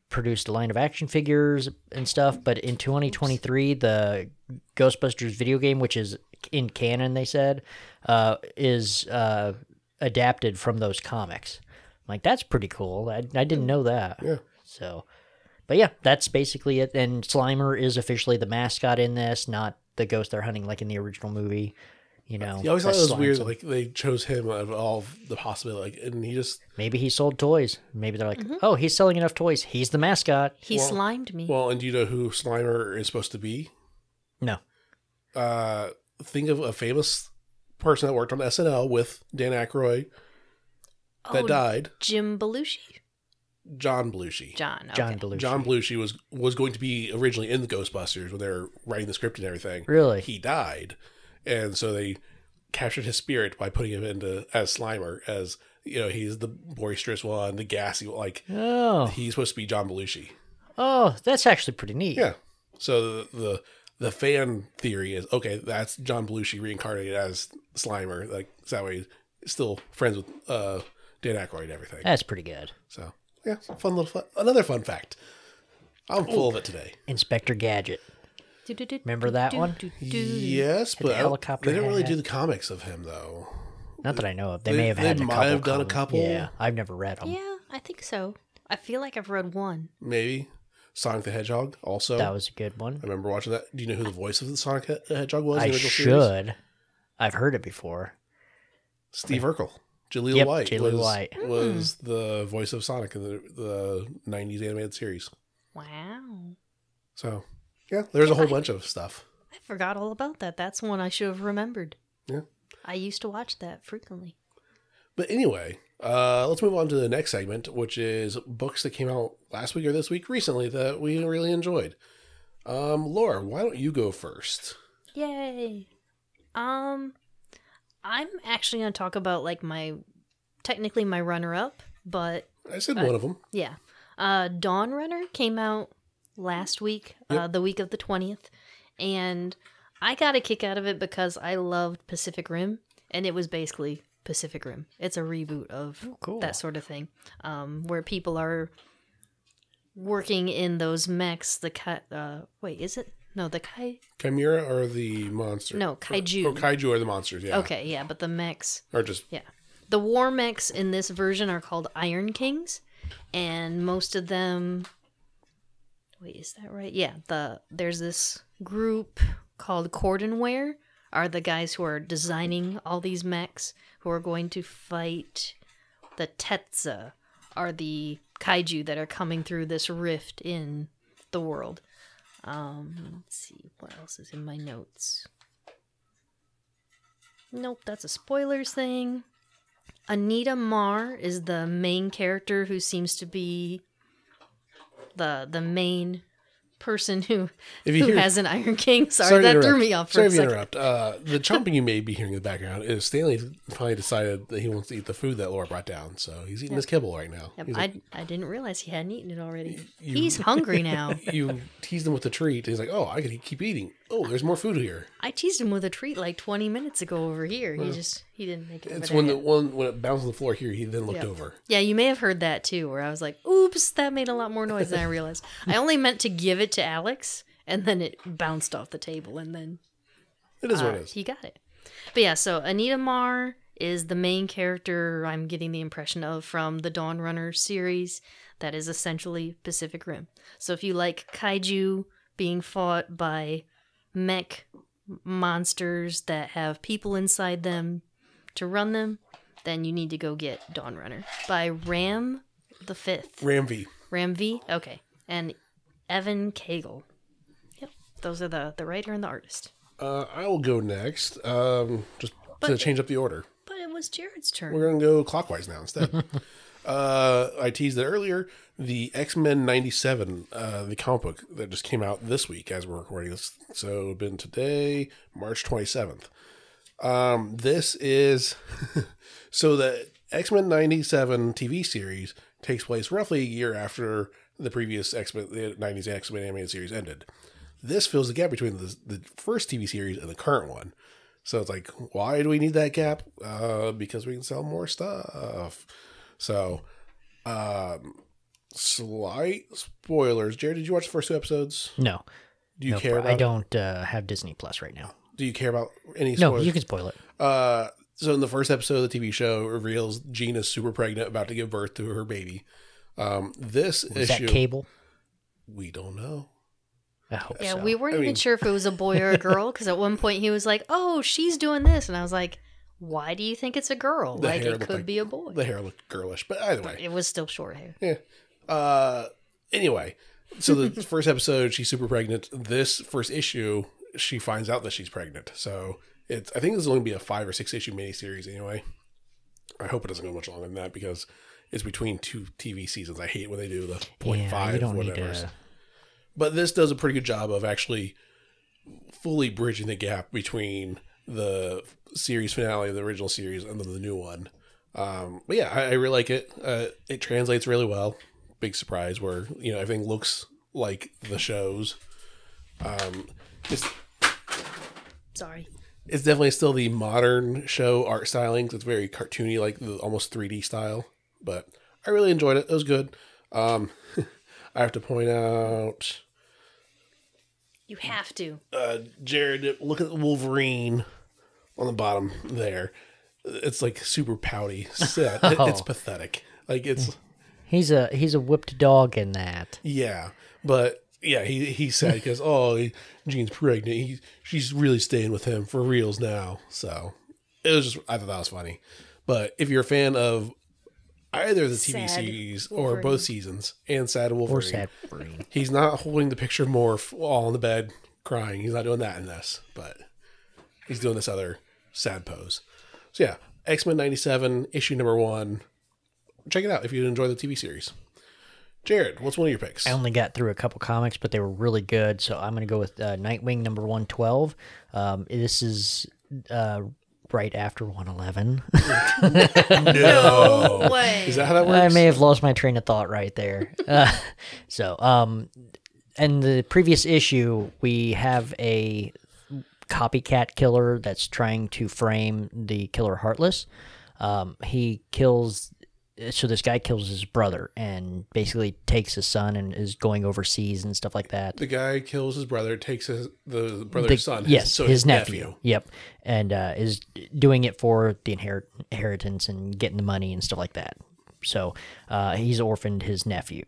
produced a line of action figures and stuff. But in twenty twenty-three, the Ghostbusters video game, which is in canon, they said, uh, is uh, adapted from those comics. I'm like, that's pretty cool. I, I didn't know that. Yeah. So, but yeah, that's basically it. And Slimer is officially the mascot in this, not the ghost they're hunting like in the original movie. You know, I always thought that it was slimes weird. him. Like they chose him out of all of the possibility, like, and he just Maybe he sold toys. Maybe they're like, oh, he's selling enough toys. He's the mascot. He Well- slimed me. well. And do you know who Slimer is supposed to be? No. Uh, think of a famous person that worked on S N L with Dan Aykroyd that Oh, died. Jim Belushi. John Belushi. John. Okay. John Belushi. John Belushi was was going to be originally in the Ghostbusters when they were writing the script and everything. Really? He died, and so they captured his spirit by putting him into as Slimer, as you know, he's the boisterous one, the gassy, like Oh. he's supposed to be John Belushi. Oh, that's actually pretty neat. Yeah. So the the, the fan theory is okay. That's John Belushi reincarnated as Slimer. Like so that way, he's still friends with uh, Dan Aykroyd and everything. That's pretty good. So yeah, fun little fun. Another fun fact. I'm full of it today. Inspector Gadget. Remember that one? Yes, but I don't- helicopter they didn't really hat. do the comics of him though. Not that I know of. They, They- may have they had a might couple. have done a comic- couple. Yeah, I've never read them. Yeah, I think so. I feel like I've read one. Maybe Sonic the Hedgehog. Also, That was a good one. I remember watching that. Do you know who the voice of the Sonic He- Hedgehog was? in I the original series? should. I've heard it before. Steve Urkel. Jaleel Yep, White Jaleel was, White. was the voice of Sonic in the, the nineties animated series. Wow. So, yeah, there's a whole bunch of stuff. I forgot all about that. That's one I should have remembered. Yeah. I used to watch that frequently. But anyway, uh, let's move on to the next segment, which is books that came out last week or this week recently that we really enjoyed. Um, Laura, why don't you go first? Yay. Um, I'm actually going to talk about like my, technically my runner-up, but I said one of them. yeah. Uh, Dawn Runner came out last week, uh, Yep. the week of the twentieth, and I got a kick out of it because I loved Pacific Rim, and it was basically Pacific Rim. It's a reboot of cool. that sort of thing, um, where people are working in those mechs. The kai, uh, wait, is it? No, the kai. Chimera or the monster? No, kaiju. Or, or kaiju are the monsters, yeah. Okay, yeah, but the mechs. Or just, Yeah. The war mechs in this version are called Iron Kings, and most of them. Wait, is that right? Yeah, the there's this group called Cordonware are the guys who are designing all these mechs who are going to fight. The Tetza are the kaiju that are coming through this rift in the world. Um, let's see what else is in my notes. Nope, that's a spoilers thing. Anita Marr is the main character who seems to be the the main person who If you who hear- has an Iron King. Sorry, Sorry to that threw interrupt. me off for Sorry a to second. interrupt. Uh, the chomping you may be hearing in the background is Stanley finally decided that he wants to eat the food that Laura brought down, so he's eating his kibble right now. Yep, He's I, like, I didn't realize he hadn't eaten it already. You- He's hungry now. you teased him with the treat. And he's like, "Oh, I can keep eating. Oh, there's more food here." I teased him with a treat like twenty minutes ago over here. He just he didn't make it. It's over when there the yet. one when it bounced on the floor here, he then looked Yep. over. Yeah, you may have heard that too, where I was like, "Oops, that made a lot more noise than I realized." I only meant to give it to Alex, and then it bounced off the table, and then It is what uh, it is. he got it. But yeah, so Anita Marr is the main character I'm getting the impression of from the Dawn Runner series that is essentially Pacific Rim. So if you like kaiju being fought by mech monsters that have people inside them to run them, then you need to go get Dawn Runner by Ram the Fifth. Ramvi. Ram V? Okay. And Evan Cagle. Yep. Those are the, the writer and the artist. Uh, I will go next. Um, just to But- change up the order. But it was Jared's turn. We're going to go clockwise now instead. uh, I teased it earlier. The X-Men ninety-seven, uh, the comic book that just came out this week as we're recording this. So it would have been today, March twenty-seventh. Um, this is... so the X-Men ninety-seven T V series takes place roughly a year after the previous X-Men, the nineties X-Men animated series ended. This fills the gap between the, the first T V series and the current one. So it's like, why do we need that gap? Uh, because we can sell more stuff. So, um, Slight spoilers. Jared, did you watch the first two episodes? No. Do you no, care about I it? don't uh, have Disney Plus right now. Do you care about any No, spoilers? you can spoil it. Uh, so in the first episode of the T V show, it reveals Gina's super pregnant, about to give birth to her baby. Um, this Is issue, that Cable? we don't know. I hope Yeah, so. we weren't I even mean- sure if it was a boy or a girl because at one point he was like, "Oh, she's doing this," and I was like, "Why do you think it's a girl? The like hair it looked could like- be a boy." The hair looked girlish, but either way, It was still short hair. yeah. Uh, anyway, so the first episode, she's super pregnant. This first issue, she finds out that she's pregnant. So it's, I think this is only be a five or six issue miniseries anyway. I hope it doesn't go much longer than that because it's between two T V seasons. I hate when they do the point yeah, five you don't whatever. need to. But this does a pretty good job of actually fully bridging the gap between the series finale of the original series and then the new one. Um, but yeah, I, I really like it. Uh, it translates really well. Big surprise where, you know, everything looks like the shows. Um, it's, Sorry. it's definitely still the modern show art styling. It's very cartoony, like the almost three D style. But I really enjoyed it. It was good. Um, I have to point out, You have to. uh, Jared, look at the Wolverine on the bottom there. It's like super pouty. Sad. It- it's Oh. pathetic. Like it's, He's a he's a whipped dog in that. yeah, but yeah, he he's sad because oh, he, Jean's pregnant. He she's really staying with him for reals now. So it was just, I thought that was funny. But if you're a fan of either the T V Sad series or Wolverine. both seasons and Sad Wolverine, Or sad Wolverine. he's not holding the picture of Morph all on the bed crying. He's not doing that in this, but he's doing this other sad pose. So yeah, X-Men ninety-seven, issue number one. Check it out if you enjoy the T V series. Jared, what's one of your picks? I only got through a couple comics, but they were really good. So I'm going to go with uh, Nightwing number one twelve. Um, this is uh, right after one eleven. No way. Is that how that works? I may have lost my train of thought right there. Uh, so, um, in the previous issue, we have a copycat killer that's trying to frame the killer Heartless. Um, he kills. So this guy kills his brother and basically takes his son and is going overseas and stuff like that. The guy kills his brother, takes his the brother's The- son. his- yes, so his, nephew. Yep, and uh, is doing it for the inherit- inheritance and getting the money and stuff like that. So uh, he's orphaned his nephew.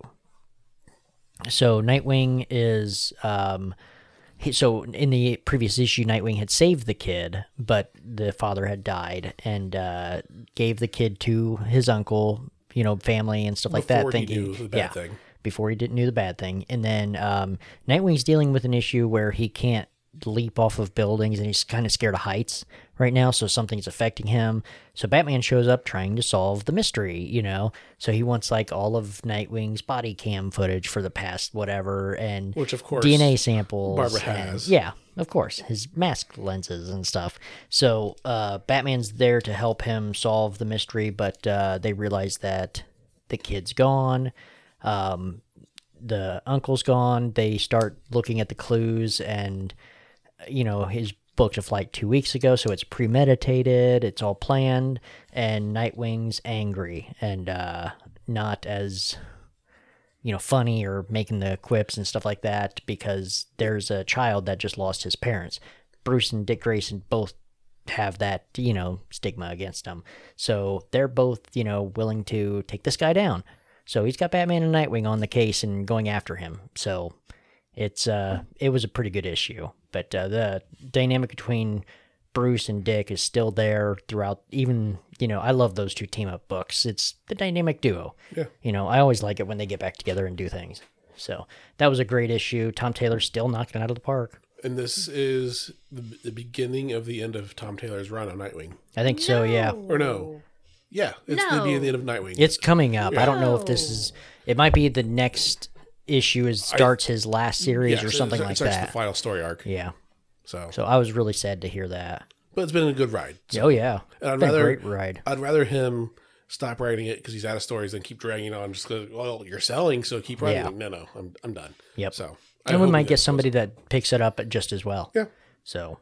So Nightwing is. Um, he, so in the previous issue, Nightwing had saved the kid, but the father had died and uh, gave the kid to his uncle, you know, family and stuff like Before that. he Thinking, knew the bad yeah, thing. before he didn't knew the bad thing. And then um, Nightwing's dealing with an issue where he can't leap off of buildings and he's kind of scared of heights right now, so something's affecting him. So Batman shows up trying to solve the mystery, you know. So he wants like all of Nightwing's body cam footage for the past whatever and Which, of course, D N A samples. Barbara and- has. yeah, of course, his mask lenses and stuff. So uh, Batman's there to help him solve the mystery, but uh, they realize that the kid's gone. Um, the uncle's gone. They start looking at the clues, and you know his booked a flight two weeks ago, so it's premeditated. It's all planned, and Nightwing's angry and uh, not as you know funny or making the quips and stuff like that because there's a child that just lost his parents. Bruce and Dick Grayson both have that you know stigma against them, so they're both you know willing to take this guy down. So he's got Batman and Nightwing on the case and going after him. So it's uh, it was a pretty good issue. But uh, the dynamic between Bruce and Dick is still there throughout. Even you know, I love those two team up books. It's the dynamic duo. Yeah. You know, I always like it when they get back together and do things. So that was a great issue. Tom Taylor's still knocking it out of the park. And this is the, the beginning of the end of Tom Taylor's run on Nightwing. I think so. Yeah. Or no. Yeah, it's the No. beginning of the end of Nightwing. It's coming up. I don't know if this No. is. It might be the next issue. Is starts his last series Yeah, or it- something it like starts that. the final story arc. Yeah. So, So I was really sad to hear that. but it's been a good ride. So, Oh yeah. and I'd Been a rather great ride. I'd rather him stop writing it because he's out of stories than keep dragging it on just because well you're selling so keep writing. Yeah. it. No, no, I'm I'm done. Yep. So I And we hope might he get does. somebody that picks it up just as well. Yeah. So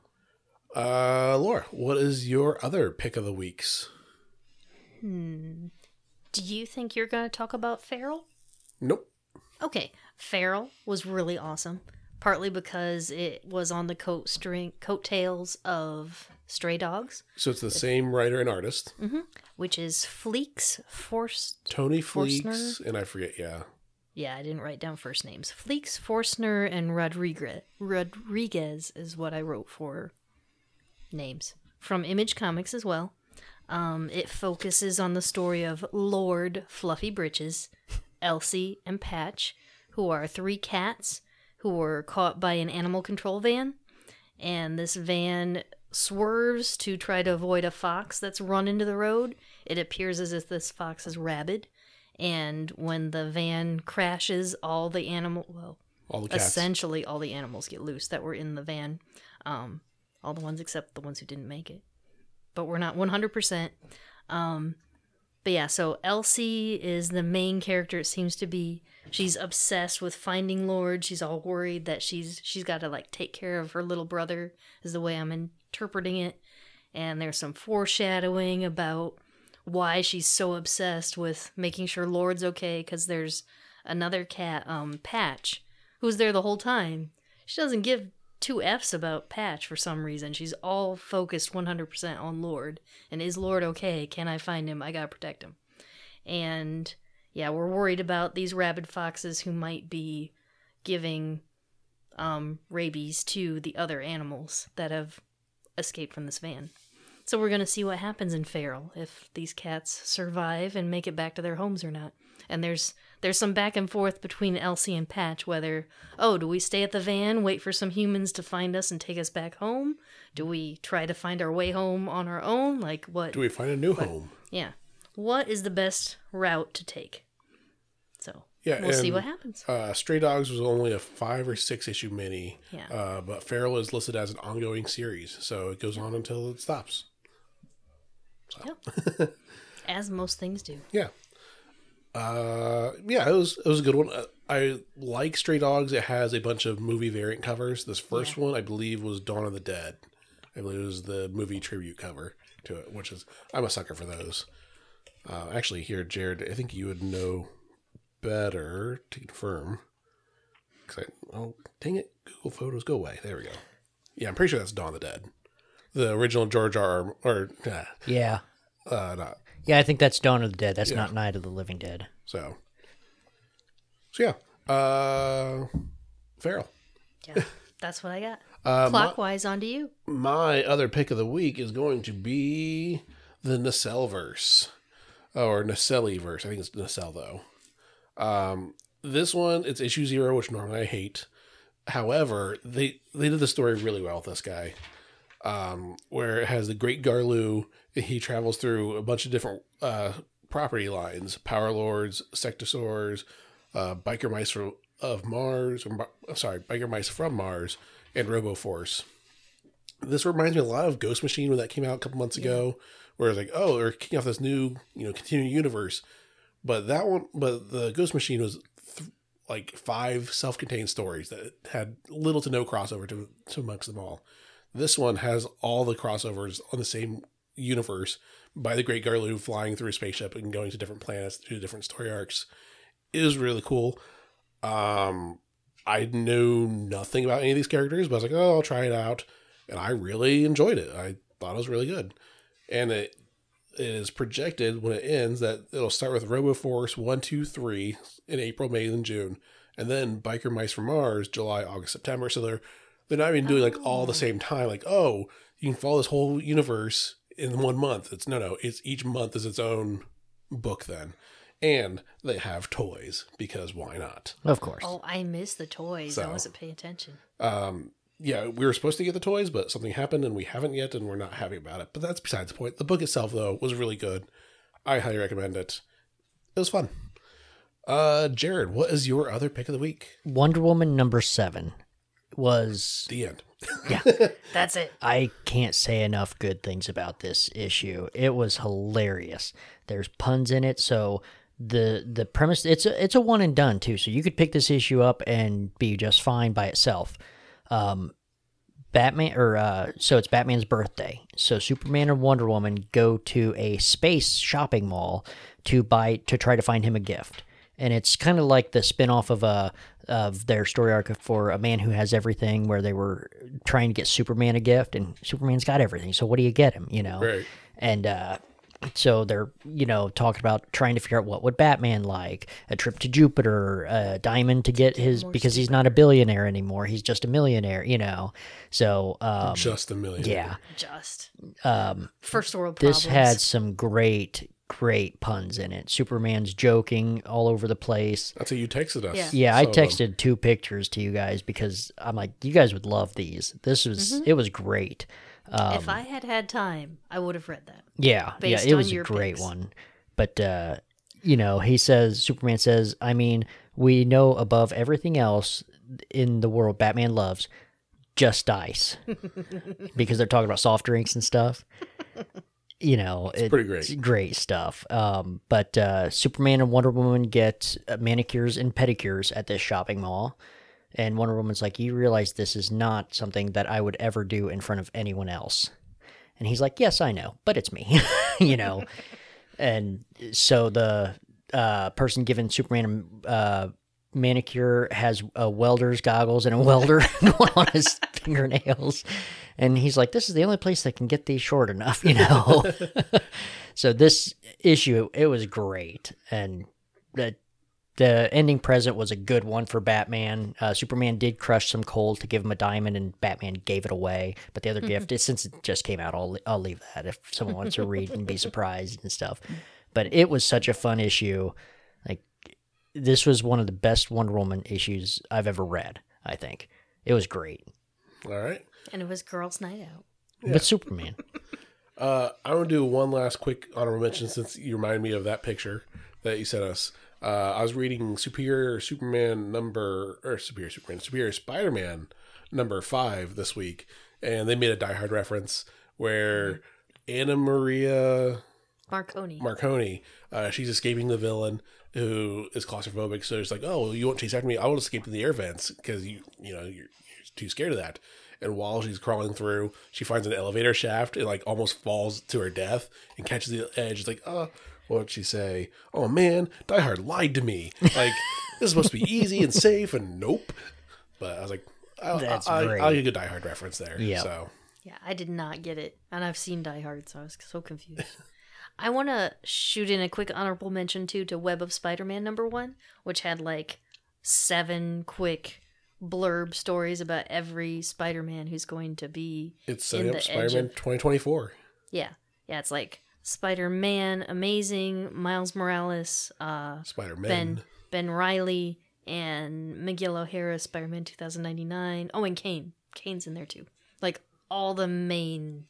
Uh, Laura, what is your other pick of the weeks? Do you think you're going to talk about Feral? Nope. Okay, Feral was really awesome, partly because it was on the coat string coattails of Stray Dogs, So it's the same writer and artist. which is Fleeks Forst. Tony Forstner? Fleeks, and I forget, yeah. Yeah, I didn't write down first names. Fleeks, Forstner, and Rodriguez. Rodriguez is what I wrote for names. From Image Comics as well. Um, it focuses on the story of Lord Fluffy Britches, Elsie, and Patch, who are three cats who were caught by an animal control van. And this van swerves to try to avoid a fox that's run into the road. It appears as if this fox is rabid. And when the van crashes, all the animal, well, All the cats. essentially all the animals get loose that were in the van. Um, all the ones except the ones who didn't make it. But we're not one hundred percent. Um, but yeah, so Elsie is the main character. It seems to be. She's obsessed with finding Lord. She's all worried that she's she's got to like take care of her little brother, is the way I'm interpreting it. And there's some foreshadowing about why she's so obsessed with making sure Lord's okay, because there's another cat, um, Patch, who's there the whole time. She doesn't give two F's about Patch for some reason. She's all focused one hundred percent on Lord. And is Lord okay? Can I find him? I gotta protect him. And yeah, we're worried about these rabid foxes who might be giving um, rabies to the other animals that have escaped from this van. So we're going to see what happens in Feral, if these cats survive and make it back to their homes or not. And there's there's some back and forth between Elsie and Patch, whether, oh, do we stay at the van, wait for some humans to find us and take us back home? Do we try to find our way home on our own? Like, what? Do we find a new home? Yeah. What is the best route to take? So Yeah, we'll see and, what happens. Uh, Stray Dogs was only a five or six issue mini. Yeah. Uh, but Feral is listed as an ongoing series, so it goes on until it stops. Yep. As most things do. Yeah. Uh, yeah, it was it was a good one. Uh, I like Stray Dogs. It has a bunch of movie variant covers. This first Yeah. one, I believe, was Dawn of the Dead. I believe it was the movie tribute cover to it, which is I'm a sucker for those. Uh, actually, here, Jared, I think you would know better to confirm. Cause I, oh, dang it, Google Photos, go away. There we go. Yeah, I'm pretty sure that's Dawn of the Dead. The original George R. R. or uh, Yeah. uh, not Yeah, I think that's Dawn of the Dead. That's Yeah. not Night of the Living Dead. so. So yeah, uh, Feral. Yeah. That's what I got. Uh, my- Clockwise, on to you. My other pick of the week is going to be the Nacelleverse, or Nacelliverse. I think it's Nacelle though. Um, this one, it's issue zero, which normally I hate. However, they they did the story really well with this guy, um, where it has the Great Garloo. He travels through a bunch of different uh, property lines: Power Lords, Sectosaurs, uh, Biker Mice from, of Mars. Or, sorry, Biker Mice from Mars, and RoboForce. This reminds me a lot of Ghost Machine when that came out a couple months ago, where it's like, oh, they're kicking off this new, you know, continuing universe. But that one, but the Ghost Machine was th- like five self-contained stories that had little to no crossover to, to amongst them all. This one has all the crossovers on the same universe by the Great Garloo flying through a spaceship and going to different planets to different story arcs. It is really cool. Um, I knew nothing about any of these characters, but I was like, oh, I'll try it out. And I really enjoyed it. I thought it was really good. And it, it is projected when it ends that it'll start with RoboForce one, two, three in April, May, and June. And then Biker Mice from Mars, July, August, September. So they're they're not even doing like all the same time. Like, oh, you can follow this whole universe in one month. It's no, no. It's each month is its own book then. And they have toys because why not? Of course. Oh, I missed the toys. I So- wasn't paying attention. Um, yeah, we were supposed to get the toys, but something happened and we haven't yet, and we're not happy about it. But that's besides the point. The book itself, though, was really good. I highly recommend it. It was fun. Uh, Jared, what is your other pick of the week? Wonder Woman number seven was... The end. That's it. I can't say enough good things about this issue. It was hilarious. There's puns in it, so the the premise it's a, it's a one and done too. So you could pick this issue up and be just fine by itself. Um, Batman or uh, so it's Batman's birthday. So Superman and Wonder Woman go to a space shopping mall to buy to try to find him a gift. and it's kind of like the spin-off of a of their story arc for A Man Who Has Everything, where they were trying to get Superman a gift, and Superman's got everything, so what do you get him, you know? Right. And uh, so they're, you know, talking about trying to figure out what would Batman like, a trip to Jupiter, a diamond to get his, because he's not a billionaire anymore, he's just a millionaire, you know? So, um, Just a million. yeah. Just Um, first world problems. this had some great, great puns in it. Superman's joking all over the place. That's what you texted us. Yeah. Yeah, I Some of them. texted two pictures to you guys because I'm like, you guys would love these. This was, it was great. Um, if I had had time, I would have read that. yeah, based yeah, it on was a your great picks. one. But, uh, you know, he says, Superman says, I mean, we know above everything else in the world Batman loves, just ice. Because they're talking about soft drinks and stuff. You know, it's pretty great. It's great stuff. Um, but uh, Superman and Wonder Woman get uh, manicures and pedicures at this shopping mall. And Wonder Woman's like, you realize this is not something that I would ever do in front of anyone else. And he's like, yes, I know, but it's me, you know. And so the uh, person giving Superman a uh, manicure has a welder's goggles and a welder going on his fingernails. And he's like, this is the only place that can get these short enough, you know. So this issue, it was great. And the, the ending present was a good one for Batman. Uh, Superman did crush some coal to give him a diamond, and Batman gave it away. But the other gift, is, since it just came out, I'll, I'll leave that if someone wants to read and be surprised and stuff. But it was such a fun issue. Like, this was one of the best Wonder Woman issues I've ever read, I think. It was great. All right. And it was girls' night out. But Superman. Uh, I want to do one last quick honorable mention since you reminded me of that picture that you sent us. Uh, I was reading Superior Superman number, or Superior Superman, Superior Spider-Man number five this week, and they made a Die Hard reference where Anna Maria Marconi. Marconi, uh, she's escaping the villain who is claustrophobic. So it's like, oh, you won't chase after me. I will escape to the air vents because you, you know, you're, you're too scared of that. And while she's crawling through, she finds an elevator shaft and like almost falls to her death and catches the edge. It's like, oh, what'd she say? Oh man, Die Hard lied to me. Like this is supposed to be easy and safe, and nope. But I was like, I'll, That's I'll, great. I'll get a good Die Hard reference there. Yeah. So Yeah, I did not get it. And I've seen Die Hard, so I was so confused. I want to shoot in a quick honorable mention, too, to Web of Spider-Man number one, which had, like, seven quick blurb stories about every Spider-Man who's going to be it's in setting the up edge Spider-Man of... twenty twenty-four. Yeah. Yeah, it's like Spider-Man, Amazing, Miles Morales, uh, Spider-Man. Ben, Ben Reilly, and Miguel O'Hara, Spider-Man twenty ninety-nine. Oh, and Kane. Kane's in there, too. Like, all the main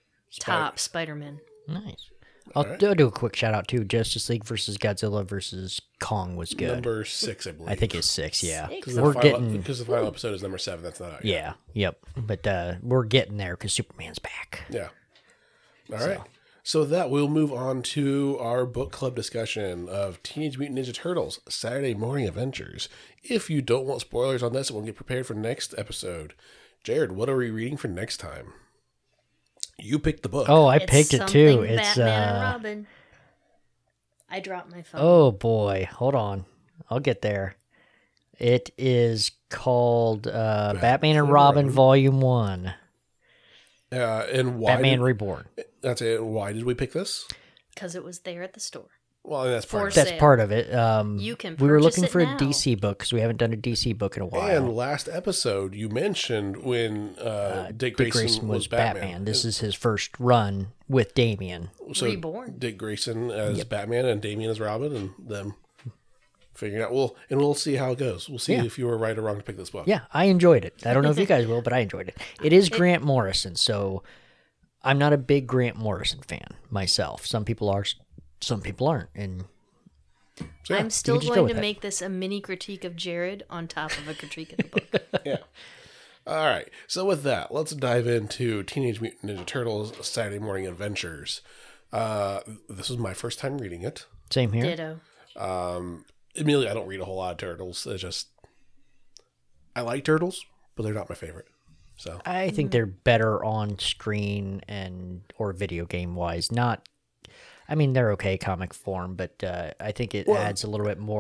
top Spider-Man. Nice. I'll, right. I'll do a quick shout out too. Justice League versus Godzilla versus Kong was good. Number six, I believe. I think it's six. Yeah, Six. Because we're the, final- getting. because the final episode is number seven. That's not out yet. Yeah, yep. But uh, we're getting there because Superman's back. Yeah. All right. So with that, we'll move on to our book club discussion of Teenage Mutant Ninja Turtles Saturday Morning Adventures. If you don't want spoilers on this, we'll get prepared for next episode. Jared, what are we reading for next time? You picked the book. Oh, I It's picked it too. something It's Batman and uh. Robin. I dropped my phone. Oh boy, hold on. I'll get there. It is called uh, Batman and Robin, Robin. Volume One. Uh, and why? Batman did, Reborn. that's it. Why did we pick this? Because it was there at the store. Well, and that's part For of it. That's sale. part of it. Um, You can we were purchase looking it for now. a D C book because we haven't done a D C book in a while. And last episode, you mentioned when uh, Dick, Dick Grayson, Grayson was, was Batman. Batman. This is his first run with Damian. So Reborn. Dick Grayson as Batman and Damian as Robin, and them figuring out. Well, and we'll see how it goes. We'll see Yeah. if you were right or wrong to pick this book. Yeah, I enjoyed it. I don't know if you guys will, but I enjoyed it. It is Grant Morrison, so I'm not a big Grant Morrison fan myself. Some people are, some people aren't, and So, yeah. I'm still can just go going with to it. make this a mini critique of Jared on top of a critique of the book. Yeah. All right. So with that, let's dive into Teenage Mutant Ninja Turtles Saturday Morning Adventures. Uh, this was my first time reading it. same here. Ditto. Um, admittedly, I don't read a whole lot of Turtles. It's just I like Turtles, but they're not my favorite. So I think they're better on screen and or video game wise. Not, I mean, they're okay comic form, but uh, I think it Well- adds a little bit more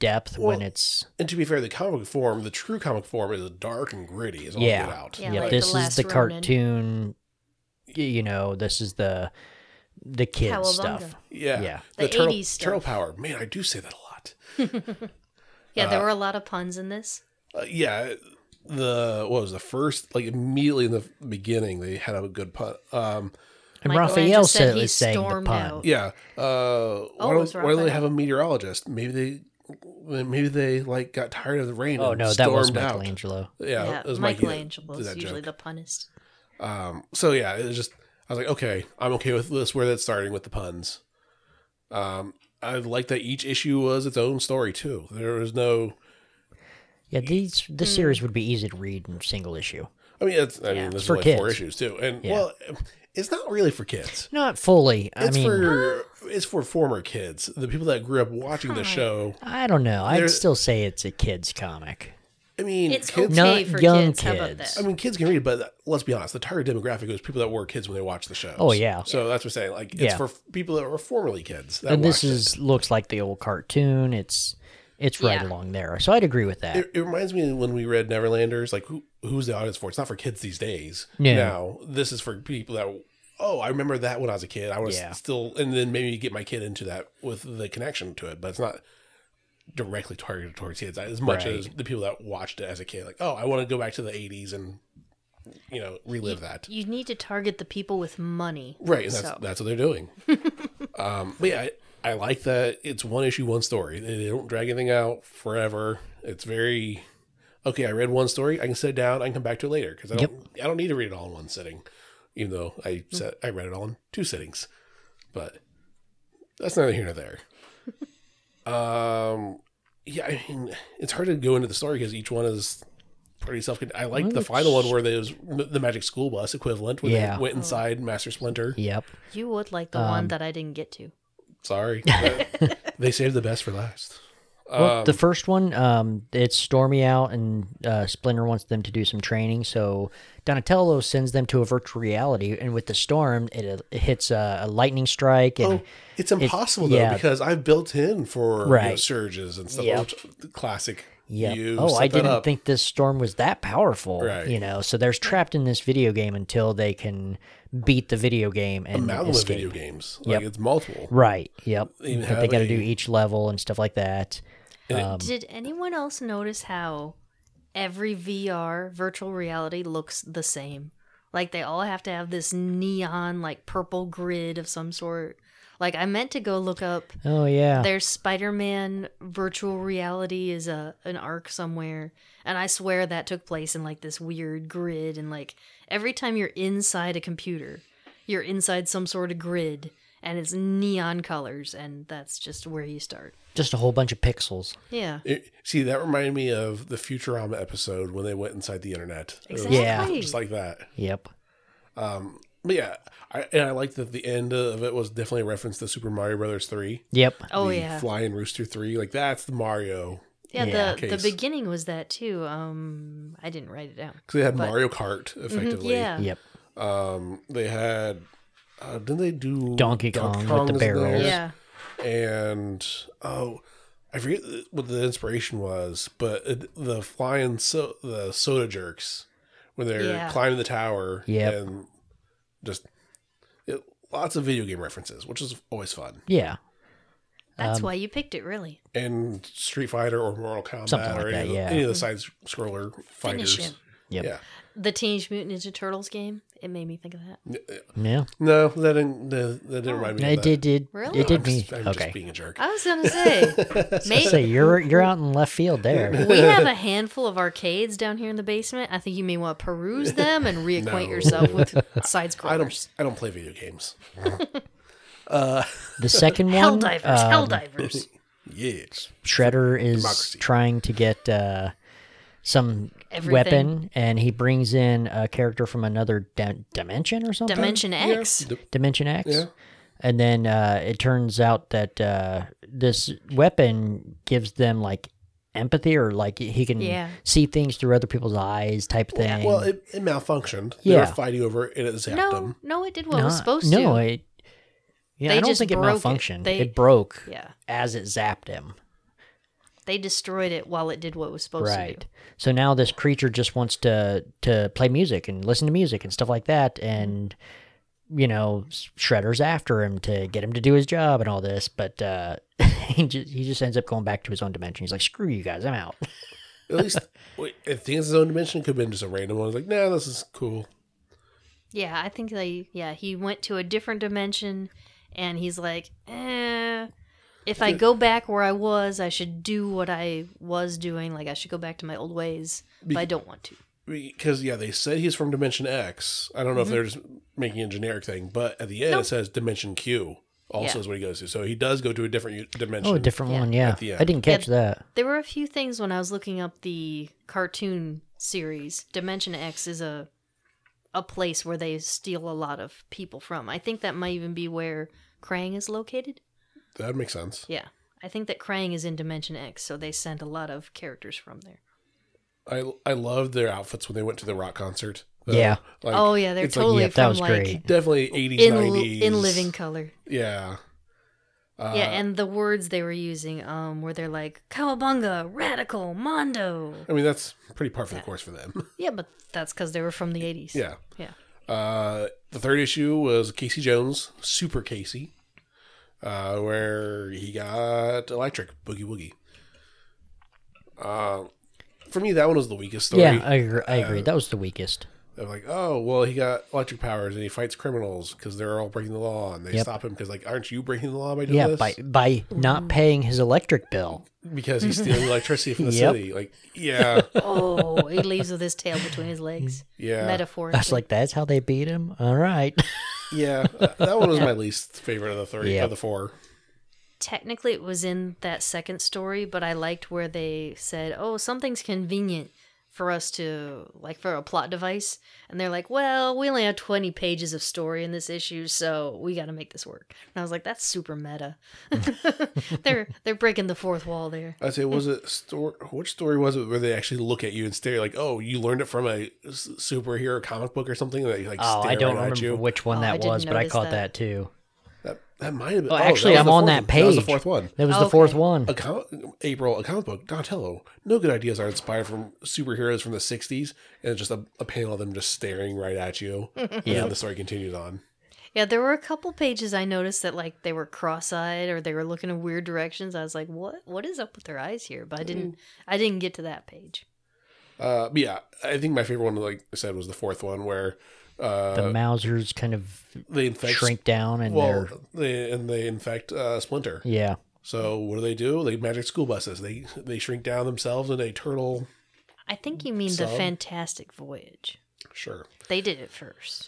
depth Well, when it's And to be fair, the comic form, the true comic form, is dark and gritty. Is all yeah, get out. Yeah, yeah. like this The is Last the Ronin. cartoon. y- You know, this is the the kids Cowabunga. stuff. Yeah. Yeah. The turtle, eighties stuff. turtle power. Man, I do say that a lot. Yeah, Uh, there were a lot of puns in this. Uh, yeah. The what was the first like immediately in the beginning they had a good pun. Um, And Michelangelo Raphael said said he was saying the stormed pun. out. yeah. Uh, Oh, why, it was don't, why don't they Raphael. have a meteorologist? Maybe they maybe they like got tired of the rain. Oh and no, that was stormed out. Michelangelo. Yeah, Yeah, it was Mikey that Michelangelo did is that usually joke. the punnist. Um, so yeah, it was just I was like, okay, I'm okay with this. Where that's starting with the puns. Um, I like that each issue was its own story too. There was no. Yeah, these this Hmm. series would be easy to read in single issue. I mean, it's. I Yeah. mean, this is For only four kids. issues too, and Yeah. well, it's not really for kids. Not fully. I It's mean, for it's for former kids, the people that grew up watching the show. I don't know. I'd There- still say it's a kids comic. I mean, It's kids. okay Not for young kids. How about kids. that? I mean, kids can read it, but let's be honest. The target demographic was people that were kids when they watched the show. Oh, yeah. So that's what I'm saying. Like, it's Yeah. for people that were formerly kids. That And this watched it. is looks like the old cartoon. It's it's right Yeah. along there. So I'd agree with that. It, it reminds me when we read Neverlanders. Like, who who's the audience for? It's not for kids these days. No. Now this is for people that. Oh, I remember that when I was a kid. I was Yeah. still, and then maybe get my kid into that with the connection to it. But it's not directly targeted towards kids as much Right. as the people that watched it as a kid. Like, oh, I want to go back to the eighties and you know relive that. You need to target the people with money. Right, and that's So- that's what they're doing. um, but yeah, I, I like that it's one issue, one story. They they don't drag anything out forever. It's very okay. I read one story. I can sit down. I can come back to it later because I don't. I don't need to read it all in one sitting. Even though I said I read it all in two sittings, but that's neither here nor there. um, yeah, I mean, it's hard to go into the story because each one is pretty self. I like the final one where there was the Magic School Bus equivalent, where Yeah. they went inside Master Splinter. Yep. You would like the Um, one that I didn't get to. Sorry, but they saved the best for last. Well, Um, the first one, um, it's Stormy out, and uh, Splinter wants them to do some training. So Donatello sends them to a virtual reality, and with the storm, it, it hits a, a lightning strike, and Oh, it's impossible though yeah. because I've built in for you know, Right. surges and stuff. Yep. Which, classic. yeah. You Oh, I set that didn't up. think this storm was that powerful. Right. You know, so they're trapped in this video game until they can beat the video game and Mountain of escape. video games. Yep. Like it's multiple. Right. Yep. Even That have they got to a- do each level and stuff like that. Um, Did anyone else notice how every V R virtual reality looks the same? Like they all have to have this neon, like purple grid of some sort. Like I meant to go look up. Oh yeah. There's Spider-Man virtual reality is a an arc somewhere, and I swear that took place in like this weird grid. And like every time you're inside a computer, you're inside some sort of grid, and it's neon colors, and that's just where you start. Just a whole bunch of pixels. Yeah. It- see, that reminded me of the Futurama episode when they went inside the internet. It was Exactly. just like that. Yep. But yeah, I, and I like that the end of it was definitely a reference to Super Mario Brothers three. Yep. Oh the yeah. Flying Rooster three. Like that's the Mario. Yeah, Yeah. the the Case. beginning was that too. Um, I didn't write it down. Because they had But- Mario Kart, effectively. Yeah. Yep. Um, they had, uh, didn't they do Donkey Kong with the was in barrels. there? Yeah. And, oh, I forget what the inspiration was, but it, the flying, so, the soda jerks, when they're Yeah. climbing the tower. Yep. And just, it, lots of video game references, which is always fun. Yeah. That's Um, why you picked it, really. And Street Fighter or Mortal Kombat Something like or any, that, of the, yeah. any of the side scroller fighters. Finish him. Yep. Yeah. The Teenage Mutant Ninja Turtles game. It made me think of that. Yeah. No, that didn't, that, that didn't remind me It of that. did. Did Really? it did I'm me? just, I'm Okay. just being a jerk. I was gonna say, may- So you're you're out in left field there. we have a handful of arcades down here in the basement. I think you may want to peruse them and reacquaint No. yourself with side I don't. scrollers. I don't play video games. The second one, Helldivers, um, Helldivers. Yes. Shredder is Democracy. trying to get uh, some Everything. weapon, and he brings in a character from another di- dimension or something. Dimension X. D- Dimension X. Yeah. And then uh, it turns out that uh, this weapon gives them like empathy, or like he can Yeah. see things through other people's eyes, type thing. Well, it, it malfunctioned. They Yeah. were fighting over it, and it zapped No, them. no, it did what it no, was supposed no, to. it. Yeah, They I don't just think it broke it. malfunctioned. They- It broke Yeah. as it zapped him. They destroyed it while it did what it was supposed to Right. do. So now this creature just wants to to play music and listen to music and stuff like that, and you know, Shredder's after him to get him to do his job and all this, but uh, he just he just ends up going back to his own dimension. He's like, "Screw you guys, I'm out." At least, wait, I think it's his own dimension. Could have been just a random one. Like, nah, this is cool. Yeah, I think they, yeah, he went to a different dimension and he's like, eh, if I go back where I was, I should do what I was doing. Like, I should go back to my old ways, but I don't want to. Because, yeah, they said he's from Dimension X. I don't know Mm-hmm. if they're just making a generic thing, but at the end Nope. it says Dimension Q also Yeah. is what he goes to. So he does go to a different u- dimension. Oh, a different Yeah. one, yeah. At the end. I didn't catch Yeah. that. There were a few things when I was looking up the cartoon series. Dimension X is a a place where they steal a lot of people from. I think that might even be where Krang is located. That makes sense. Yeah. I think that Krang is in Dimension X, so they sent a lot of characters from there. I I loved their outfits when they went to the rock concert. Uh, Yeah. Like, Oh yeah, they're it's like, totally yeah, that from was like great. definitely eighties, in nineties. in living color. Yeah. Uh, Yeah, and the words they were using, um, where they're like cowabunga, radical, mondo. I mean, that's pretty par for the course for them. Yeah, but that's because they were from the eighties. Yeah. Yeah. Uh, the third issue was Casey Jones, Super Casey, uh, where he got electric, Boogie Woogie. Uh, for me, that one was the weakest story. Yeah, I agree. I agree. Uh, that was the weakest. They're like, oh, well, he got electric powers and he fights criminals because they're all breaking the law, and they Yep. stop him because, like, aren't you breaking the law by doing Yeah, this? by by not paying his electric bill. Because he's stealing electricity from the Yep. city. Like, yeah, Oh, he leaves with his tail between his legs. yeah, Metaphorically. I was like, that's how they beat him. All right. yeah. Uh, that one was my least favorite of the three, Yeah. of the four. Technically, it was in that second story, but I liked where they said, "Oh, something's convenient for us to like for a plot device," and they're like, "Well, we only have twenty pages of story in this issue, so we got to make this work." And I was like, "That's super meta." they're they're breaking the fourth wall there. I'd say, was it story? Which story was it where they actually look at you and stare like, oh, you learned it from a s- superhero comic book or something? They like Oh, stare I don't right remember at you. which one Oh, I that didn't was, but I notice caught that. that, too. That, that might have been. Oh, that actually, was I'm the on fourth that one. That was the page. fourth one. That was Okay. the fourth one. A com- April, a comic book, Donatello. No good ideas are inspired from superheroes from the sixties, and it's just a, a panel of them just staring right at you. And then the story continues on. Yeah, there were a couple pages I noticed that like they were cross-eyed or they were looking in weird directions. I was like, "What? What is up with their eyes here?" But I didn't. I didn't get to that page. Uh, but yeah, I think my favorite one, like I said, was the fourth one where uh, The Mausers kind of they infect shrink down and well, they're. they and they infect uh, Splinter. Yeah. So what do they do? They magic school buses. They they shrink down themselves into a turtle. I think you mean the Some? Fantastic Voyage. Sure. They did it first.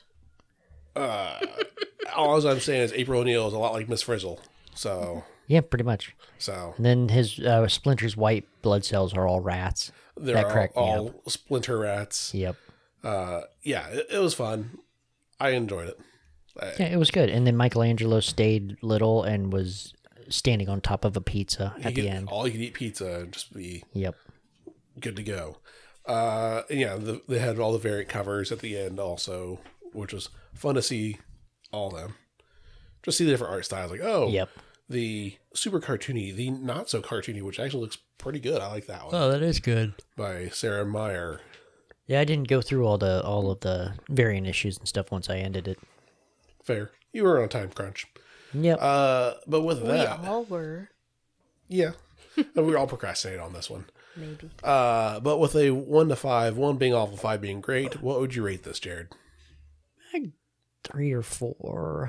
Uh, all I'm saying is April O'Neil is a lot like Miss Frizzle. So Yeah, pretty much. so And then his uh, Splinter's white blood cells are all rats. they're That all, cracked me all up. Splinter rats. Yep. Uh, yeah, it, it was fun. I enjoyed it. I, Yeah, it was good. And then Michelangelo stayed little and was standing on top of a pizza you at the could- end. all you could eat pizza and just be Yep. good to go. Uh, and yeah, the, they had all the variant covers at the end also, which was fun to see all of them. Just see the different art styles. Like, oh, Yep. the super cartoony, the not so cartoony, which actually looks pretty good. I like that one Oh, that is good. by Sarah Meyer. Yeah, I didn't go through all the all of the variant issues and stuff once I ended it. Fair. You were on a time crunch. Yep. Uh, but with We that, all were, yeah, we were all procrastinated on this one. maybe. Uh, but with a one to five, one being awful, five being great, what would you rate this, Jared? Three or four.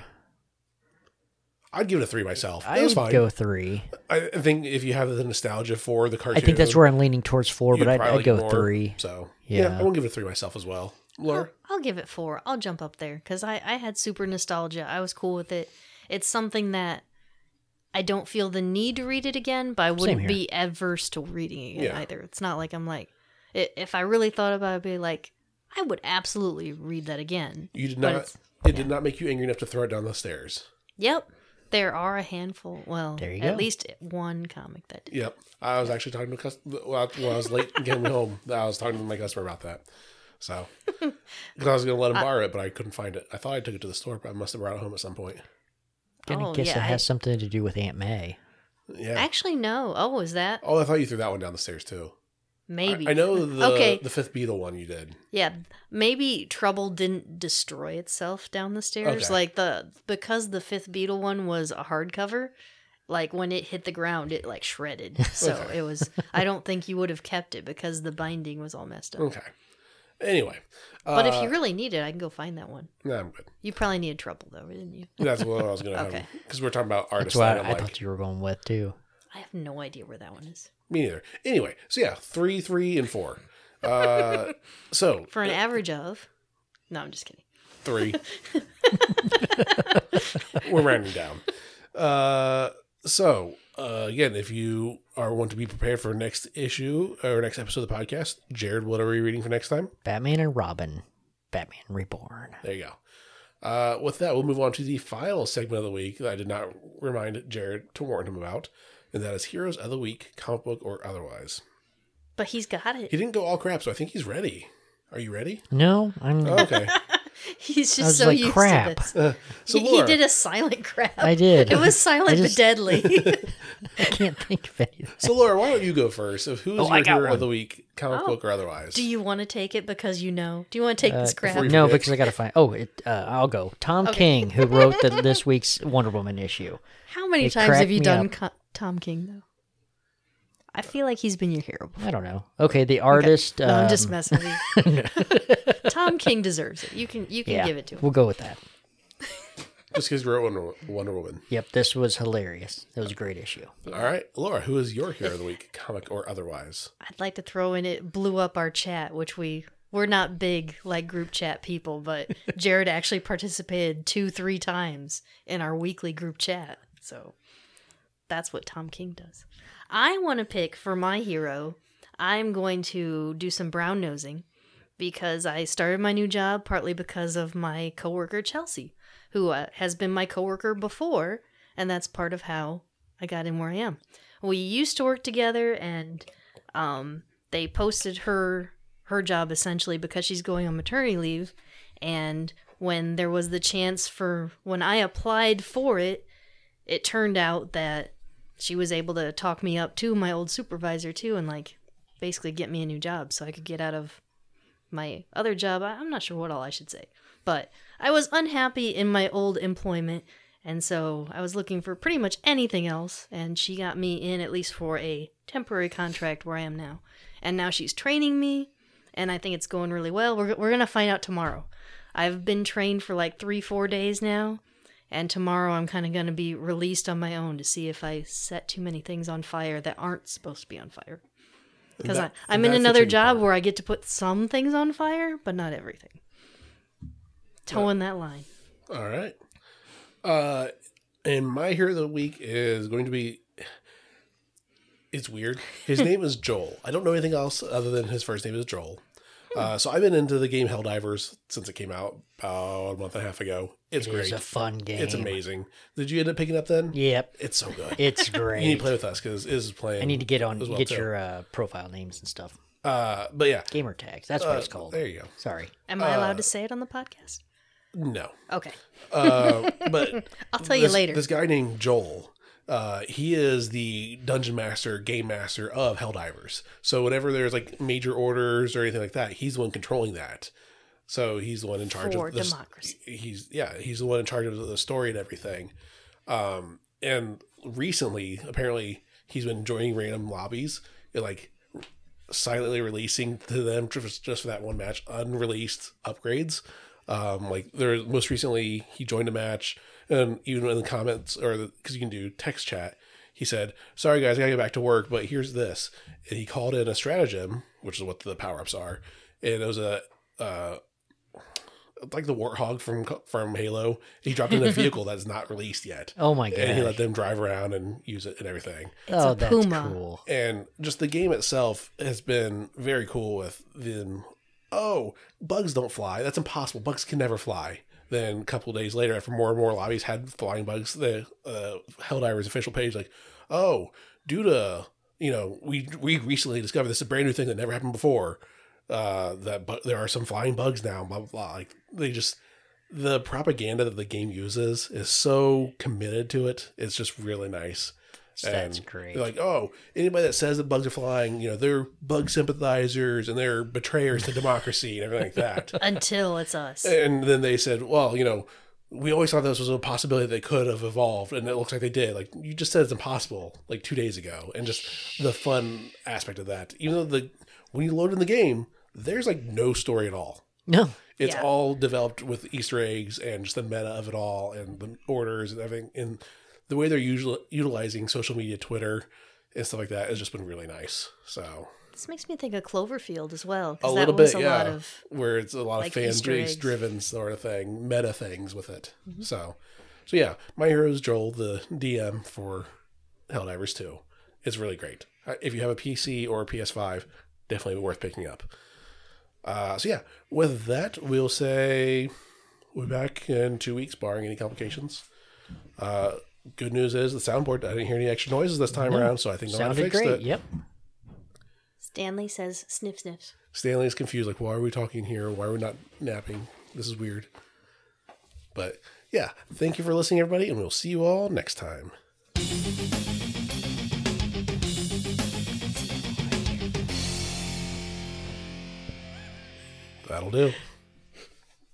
I'd give it a three myself. I It was would fine. go three. I I think if you have the nostalgia for the I cartoon, think that's where I'm leaning towards four, you'd but I'd, probably I'd like go it more. three. So yeah, Yeah. I won't give it a three myself as well. Laura, I'll give it four. I'll jump up there because I, I had super nostalgia. I was cool with it. It's something that I don't feel the need to read it again, but I wouldn't here. be adverse to reading it again Yeah. either. It's not like I'm like, i- if I really thought about it, I'd be like, I would absolutely read that again. you did But not. it's- It did not make you angry enough to throw it down the stairs. Yep. There are a handful, well, There you at go. least one comic that did. Yep, I was actually talking to cus- well, when I was late getting home. I was talking to my customer about that. So because I was going to let him borrow it, but I couldn't find it. I thought I took it to the store, but I must have brought it home at some point. Gonna Oh, guess yeah, it has I- something to do with Aunt May. Yeah. Actually, no. Oh, is that? Oh, I thought you threw that one down the stairs too. Maybe. I, I know the Okay. the fifth Beetle one you did. Yeah, maybe Trouble didn't destroy itself down the stairs. Okay. Like the because the fifth Beetle one was a hardcover, like when it hit the ground, it like shredded. So Okay. it was. I don't think you would have kept it because the binding was all messed up. Okay. Anyway. But uh, if you really need it, I can go find that one. Nah, I'm good. You probably needed Trouble though, didn't you? That's what I was going to have. Okay. Because we're talking about artists. That's what that I, I'm I like, thought you were going with too. I have no idea where that one is. me neither. Anyway, so yeah, three, three, and four. Uh, so For an average of. No, I'm just kidding. three. We're rounding down. Uh, so uh, again, if you are want to be prepared for next issue or next episode of the podcast, Jared, what are we reading for next time? Batman and Robin. Batman Reborn. There you go. Uh, with that, we'll move on to the final segment of the week that I did not remind Jared to warn him about, and that is Heroes of the Week, comic book or otherwise. But he's got He it. didn't go all crap, so I think he's ready. Are you ready? No, I'm. Oh, okay. He's I just was so like, used crap. to this. Uh, so he, he Laura, did a silent crap. I did. It was silent I just- but deadly. I can't think of anything. so Laura, why don't you go first? Of who's Oh, I your got hero one. of the week, comic Oh. book or otherwise? Do you want to take it because you know? Do you want to take this crap? before you- No, forget. because I gotta find. Oh, it, uh, I'll go. Tom Okay. King, who wrote the, this week's Wonder Woman issue. How many It times cracked have you me done up. co- Tom King though? I feel like he's been your hero before. I don't know. Okay, the artist. No, I'm just um, messing with you. Tom King deserves it. You can you can yeah, give it to him. we'll go with that. Just because you wrote Wonder, Wonder Woman. Yep, this was hilarious. It was a great issue. All right, Laura, who is your hero of the week, comic or otherwise? I'd like to throw in it blew up our chat, which we we're not big like group chat people, but Jared actually participated two, three times in our weekly group chat. So that's what Tom King does. I want to pick for my hero, I'm going to do some brown nosing because I started my new job partly because of my coworker Chelsea, who uh, has been my coworker before, and that's part of how I got in where I am. We used to work together, and um, they posted her her job essentially because she's going on maternity leave, and when there was the chance for when I applied for it, it turned out that she was able to talk me up to my old supervisor too, and like basically get me a new job so I could get out of my other job. I- I'm not sure what all I should say, but I was unhappy in my old employment, and so I was looking for pretty much anything else, and she got me in at least for a temporary contract where I am now. And now she's training me, and I think it's going really well. We're, we're going to find out tomorrow. I've been trained for like three, four days now, and tomorrow I'm kind of going to be released on my own to see if I set too many things on fire that aren't supposed to be on fire. Because that- I'm and in that's the another tricky job part. where I get to put some things on fire, but not everything. Towing that line. All right. Uh, and my hero of the week is going to be. It's weird. His name is Joel. I don't know anything else other than his first name is Joel. Uh, so I've been into the game Helldivers since it came out about a month and a half ago. It's It great. is a fun game. It's amazing. Did you end up picking up then? Yep, It's so good. it's You need great. to play with us because Iz is playing. I need to get on, as well, get too. your uh, profile names and stuff. Uh, but yeah, Gamer tags. That's what uh, it's called. there you go. Sorry. Am I allowed to say it on the podcast? No, Okay. uh, but I'll tell you this, later. This guy named Joel, uh, he is the dungeon master, game master of Helldivers. So whenever there's like major orders or anything like that, he's the one controlling that. So he's the one in charge For of this. democracy. He's yeah, he's the one in charge of the story and everything. Um, and recently, apparently, he's been joining random lobbies and like silently releasing to them just just for that one match unreleased upgrades. Um, like there, most recently, he joined a match, and even in the comments, or because you can do text chat, he said, "Sorry guys, I gotta get back to work, but here's this." And he called in a stratagem, which is what the power ups are, and it was a uh, like the Warthog from from Halo. He dropped in a vehicle that's not released yet. Oh my And he let god. them drive around and use it and everything. Oh, a that's Puma. cool. And just the game itself has been very cool with them. Oh, bugs don't fly. That's impossible. Bugs can never fly. Then a couple of days later, after more and more lobbies had flying bugs, the uh, Helldivers official page like, oh, due to, you know, we we recently discovered this is a brand new thing that never happened before. Uh, that bu- there are some flying bugs now. Blah blah blah. Like they just the propaganda that the game uses is so committed to it. It's just really nice. That's And great. they're like, oh, anybody that says that bugs are flying, you know, they're bug sympathizers and they're betrayers to democracy and everything like that. Until it's us. And then they said, well, you know, we always thought this was a possibility they could have evolved, and it looks like they did. Like, you just said it's impossible, like, two days ago. And just the fun aspect of that. Even though the when you load in the game, there's, like, no story at all. No. It's Yeah. all developed with Easter eggs and just the meta of it all and the orders and everything. And the way they're usually utilizing social media, Twitter, and stuff like that has just been really nice. So This makes me think of Cloverfield as well. a 'cause little that was bit, a yeah, lot of where it's a lot like, of fan Easter base eggs. driven sort of thing, meta things with it. So, so yeah, My Hero is Joel, the D M for Helldivers two. It's really great. Uh, If you have a P C or a P S five, definitely worth picking up. Uh, so yeah, with that, we'll say we'll be back in two weeks, barring any complications. Uh, good news is the soundboard, I didn't hear any extra noises this time around, so I think I Sounded fixed great. it. Yep. Stanley says sniff sniffs. Stanley is confused, like, why are we talking here? Why are we not napping? This is weird. But yeah, thank you for listening, everybody, and we'll see you all next time. That'll do.